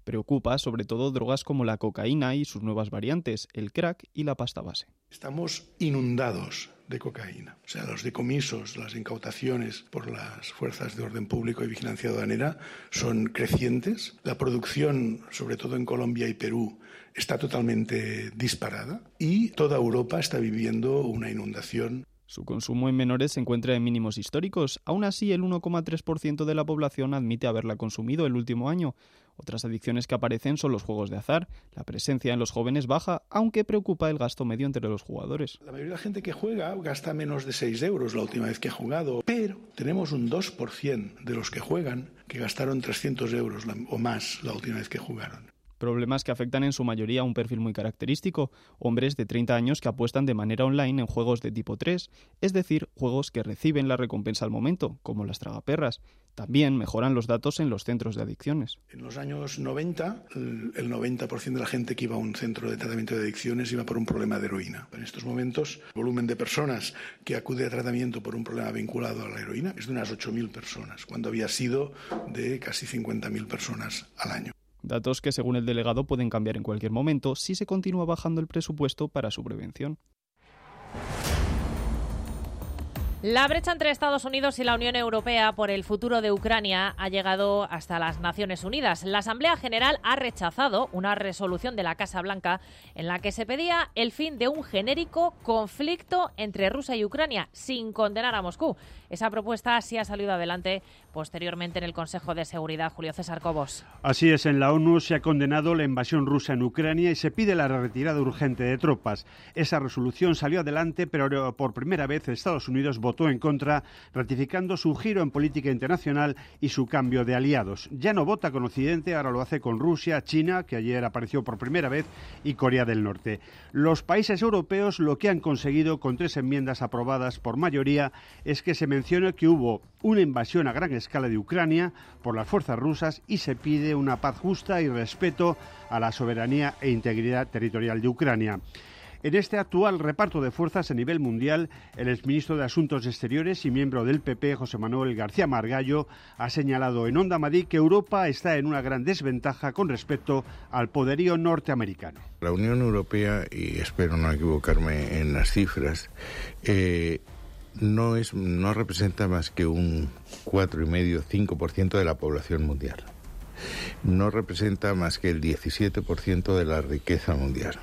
Preocupa sobre todo drogas como la cocaína y sus nuevas variantes, el crack y la pasta base. Estamos inundados de cocaína. O sea, los decomisos, las incautaciones por las fuerzas de orden público y vigilancia aduanera son crecientes. La producción, sobre todo en Colombia y Perú, está totalmente disparada y toda Europa está viviendo una inundación. Su consumo en menores se encuentra en mínimos históricos. Aún así, el uno coma tres por ciento de la población admite haberla consumido el último año. Otras adicciones que aparecen son los juegos de azar. La presencia en los jóvenes baja, aunque preocupa el gasto medio entre los jugadores. La mayoría de la gente que juega gasta menos de seis euros la última vez que ha jugado, pero tenemos un dos por ciento de los que juegan que gastaron trescientos euros o más la última vez que jugaron. Problemas que afectan en su mayoría a un perfil muy característico, hombres de treinta años que apuestan de manera online en juegos de tipo tres, es decir, juegos que reciben la recompensa al momento, como las tragaperras. También mejoran los datos en los centros de adicciones. En los años noventa, el noventa por ciento de la gente que iba a un centro de tratamiento de adicciones iba por un problema de heroína. En estos momentos, el volumen de personas que acude a tratamiento por un problema vinculado a la heroína es de unas ocho mil personas, cuando había sido de casi cincuenta mil personas al año. Datos que, según el delegado, pueden cambiar en cualquier momento si se continúa bajando el presupuesto para su prevención. La brecha entre Estados Unidos y la Unión Europea por el futuro de Ucrania ha llegado hasta las Naciones Unidas. La Asamblea General ha rechazado una resolución de la Casa Blanca en la que se pedía el fin de un genérico conflicto entre Rusia y Ucrania, sin condenar a Moscú. Esa propuesta sí ha salido adelante posteriormente en el Consejo de Seguridad. Julio César Cobos. Así es, en la ONU se ha condenado la invasión rusa en Ucrania y se pide la retirada urgente de tropas. Esa resolución salió adelante, pero por primera vez Estados Unidos votó en contra, ratificando su giro en política internacional y su cambio de aliados. Ya no vota con Occidente, ahora lo hace con Rusia, China, que ayer apareció por primera vez, y Corea del Norte. Los países europeos lo que han conseguido con tres enmiendas aprobadas por mayoría es que se mencione que hubo una invasión a gran escala de Ucrania por las fuerzas rusas y se pide una paz justa y respeto a la soberanía e integridad territorial de Ucrania. En este actual reparto de fuerzas a nivel mundial, el exministro de Asuntos Exteriores y miembro del P P, José Manuel García Margallo, ha señalado en Onda Madrid que Europa está en una gran desventaja con respecto al poderío norteamericano. La Unión Europea, y espero no equivocarme en las cifras, eh, no es no representa más que un cuatro coma cinco cinco por ciento de la población mundial. No representa más que el diecisiete por ciento de la riqueza mundial.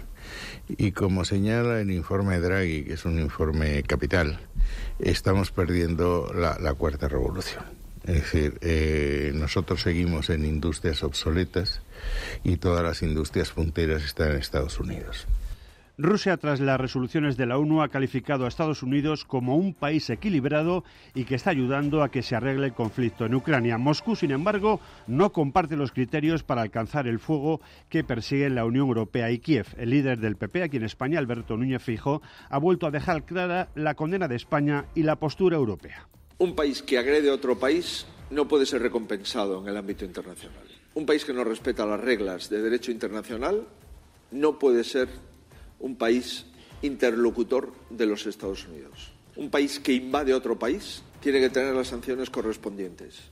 Y como señala el informe Draghi, que es un informe capital, estamos perdiendo la, la cuarta revolución. Es decir, eh, nosotros seguimos en industrias obsoletas y todas las industrias punteras están en Estados Unidos. Rusia, tras las resoluciones de la ONU, ha calificado a Estados Unidos como un país equilibrado y que está ayudando a que se arregle el conflicto en Ucrania. Moscú, sin embargo, no comparte los criterios para alcanzar el fuego que persiguen la Unión Europea y Kiev. El líder del P P, aquí en España, Alberto Núñez Feijóo, ha vuelto a dejar clara la condena de España y la postura europea. Un país que agrede a otro país no puede ser recompensado en el ámbito internacional. Un país que no respeta las reglas de derecho internacional no puede ser un país interlocutor de los Estados Unidos. Un país que invade otro país tiene que tener las sanciones correspondientes.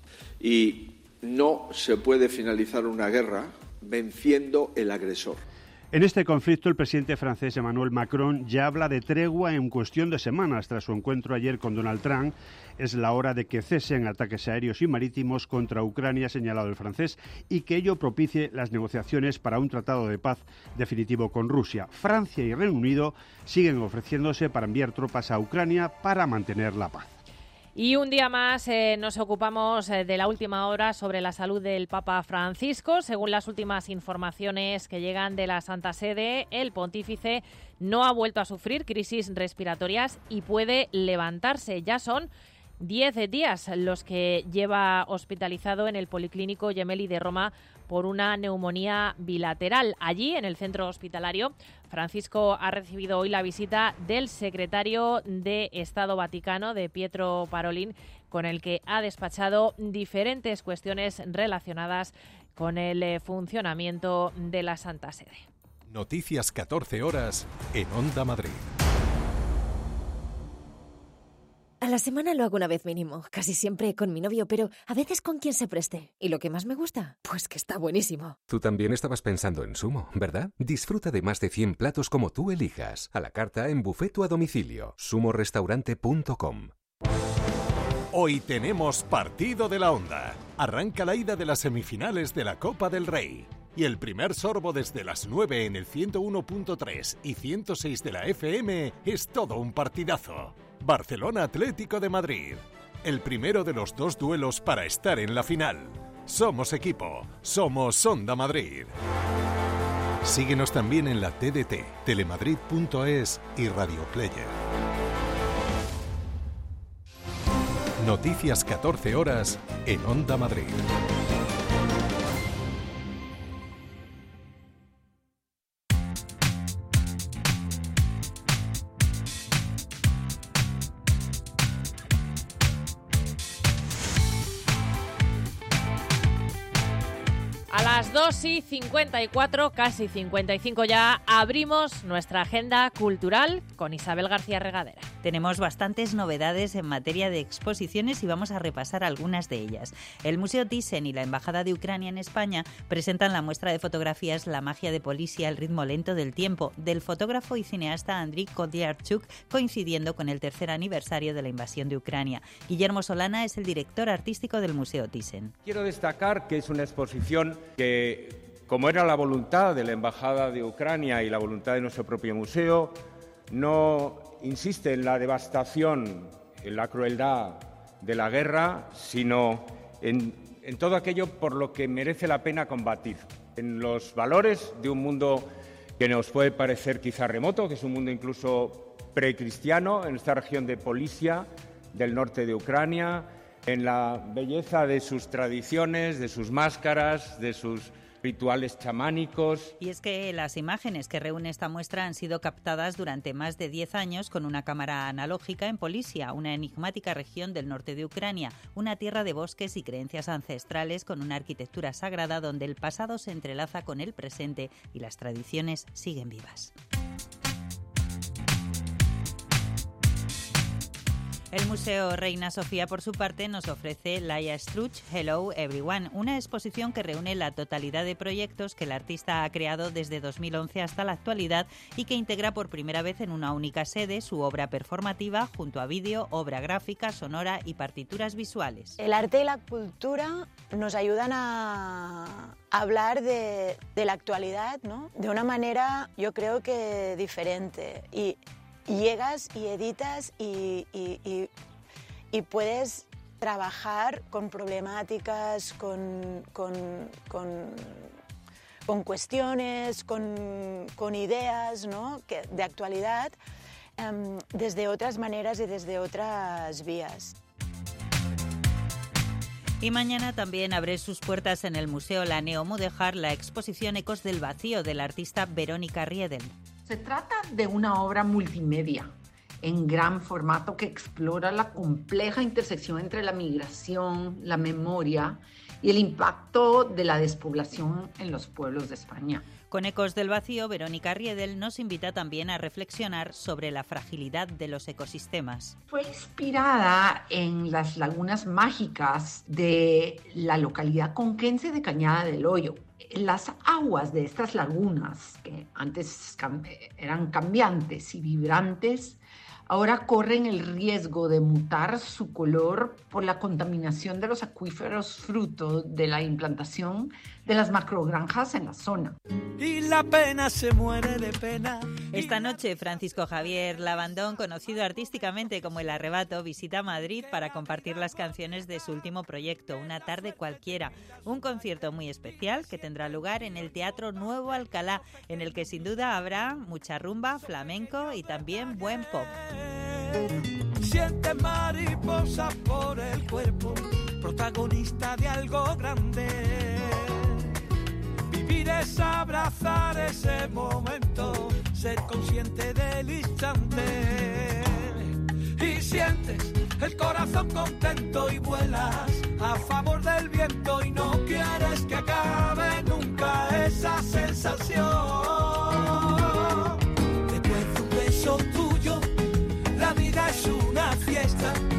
Y no se puede finalizar una guerra venciendo el agresor. En este conflicto, el presidente francés Emmanuel Macron ya habla de tregua en cuestión de semanas. Tras su encuentro ayer con Donald Trump, es la hora de que cesen ataques aéreos y marítimos contra Ucrania, ha señalado el francés, y que ello propicie las negociaciones para un tratado de paz definitivo con Rusia. Francia y Reino Unido siguen ofreciéndose para enviar tropas a Ucrania para mantener la paz. Y un día más eh, nos ocupamos eh, de la última hora sobre la salud del Papa Francisco. Según las últimas informaciones que llegan de la Santa Sede, el pontífice no ha vuelto a sufrir crisis respiratorias y puede levantarse. Ya son diez días los que lleva hospitalizado en el Policlínico Gemelli de Roma por una neumonía bilateral. Allí, en el centro hospitalario, Francisco ha recibido hoy la visita del secretario de Estado Vaticano, de Pietro Parolin, con el que ha despachado diferentes cuestiones relacionadas con el funcionamiento de la Santa Sede. Noticias catorce horas en Onda Madrid. A la semana lo hago una vez mínimo, casi siempre con mi novio, pero a veces con quien se preste. ¿Y lo que más me gusta? Pues que está buenísimo. Tú también estabas pensando en Sumo, ¿verdad? Disfruta de más de cien platos como tú elijas, a la carta, en buffet o a domicilio. sumo restaurante punto com. Hoy tenemos partido de la Onda. Arranca la ida de las semifinales de la Copa del Rey. Y el primer sorbo desde las nueve en el ciento uno punto tres y ciento seis de la F M es todo un partidazo. Barcelona Atlético de Madrid. El primero de los dos duelos para estar en la final. Somos equipo. Somos Onda Madrid. Síguenos también en la T D T, telemadrid punto es y Radio Player. Noticias catorce horas en Onda Madrid. A las dos y cincuenta y cuatro, casi cincuenta y cinco ya, abrimos nuestra agenda cultural con Isabel García Regadera. Tenemos bastantes novedades en materia de exposiciones y vamos a repasar algunas de ellas. El Museo Thyssen y la Embajada de Ucrania en España presentan la muestra de fotografías La magia de Polisia, el ritmo lento del tiempo, del fotógrafo y cineasta Andriy Kodyarchuk, coincidiendo con el tercer aniversario de la invasión de Ucrania. Guillermo Solana es el director artístico del Museo Thyssen. Quiero destacar que es una exposición que, como era la voluntad de la Embajada de Ucrania y la voluntad de nuestro propio museo, no insiste en la devastación, en la crueldad de la guerra, sino en, en todo aquello por lo que merece la pena combatir, en los valores de un mundo que nos puede parecer quizá remoto, que es un mundo incluso precristiano, en esta región de Polisia, del norte de Ucrania, en la belleza de sus tradiciones, de sus máscaras, de sus rituales chamánicos. Y es que las imágenes que reúne esta muestra han sido captadas durante más de diez años con una cámara analógica en Polisia, una enigmática región del norte de Ucrania, una tierra de bosques y creencias ancestrales con una arquitectura sagrada donde el pasado se entrelaza con el presente y las tradiciones siguen vivas. El Museo Reina Sofía, por su parte, nos ofrece Laia Struch, Hello Everyone, una exposición que reúne la totalidad de proyectos que el artista ha creado desde dos mil once hasta la actualidad y que integra por primera vez en una única sede su obra performativa junto a vídeo, obra gráfica, sonora y partituras visuales. El arte y la cultura nos ayudan a hablar de, de la actualidad, ¿no? De una manera, yo creo que diferente. Y llegas y editas y, y, y, y puedes trabajar con problemáticas, con, con, con, con cuestiones, con, con ideas, ¿no? que, de actualidad, um, desde otras maneras y desde otras vías. Y mañana también abre sus puertas en el Museo La Neo-Mudéjar la exposición Ecos del Vacío de la artista Verónica Riedel. Se trata de una obra multimedia en gran formato que explora la compleja intersección entre la migración, la memoria y el impacto de la despoblación en los pueblos de España. Con Ecos del Vacío, Verónica Riedel nos invita también a reflexionar sobre la fragilidad de los ecosistemas. Fue inspirada en las lagunas mágicas de la localidad conquense de Cañada del Hoyo. Las aguas de estas lagunas, que antes eran cambiantes y vibrantes, ahora corren el riesgo de mutar su color por la contaminación de los acuíferos fruto de la implantación de las macrogranjas en la zona. Y la pena se muere de pena. Esta noche, Francisco Javier Labandón, conocido artísticamente como El Arrebato, visita Madrid para compartir las canciones de su último proyecto, Una tarde cualquiera. Un concierto muy especial que tendrá lugar en el Teatro Nuevo Alcalá, en el que sin duda habrá mucha rumba, flamenco y también buen pop. Siente mariposa por el cuerpo, protagonista de algo grande. Vivir es abrazar ese momento, ser consciente del instante. Y sientes el corazón contento y vuelas a favor del viento y no quieres que acabe nunca esa sensación. Después de un beso tuyo, la vida es una fiesta.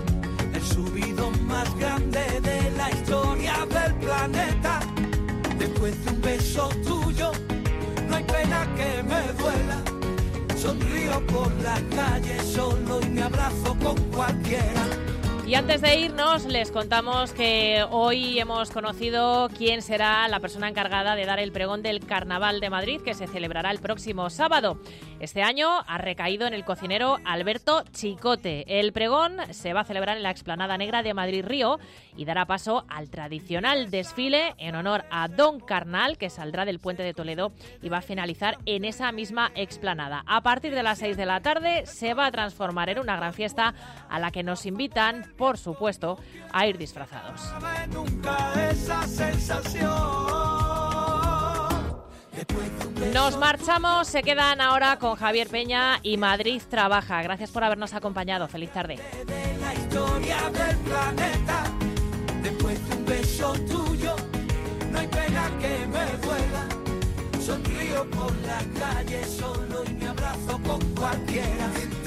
sonrío por la calle solo y me abrazo con cualquiera. Y antes de irnos, les contamos que hoy hemos conocido quién será la persona encargada de dar el pregón del Carnaval de Madrid, que se celebrará el próximo sábado. Este año ha recaído en el cocinero Alberto Chicote. El pregón se va a celebrar en la Explanada Negra de Madrid Río y dará paso al tradicional desfile en honor a Don Carnal, que saldrá del Puente de Toledo y va a finalizar en esa misma explanada. A partir de las seis de la tarde se va a transformar en una gran fiesta a la que nos invitan, por supuesto, a ir disfrazados. Nos marchamos, se quedan ahora con Javier Peña y Madrid Trabaja. Gracias por habernos acompañado. Feliz tarde. La historia del planeta, después de un beso tuyo, no hay pena que me duela. Sonrío por la calle solo y me abrazo con cualquiera.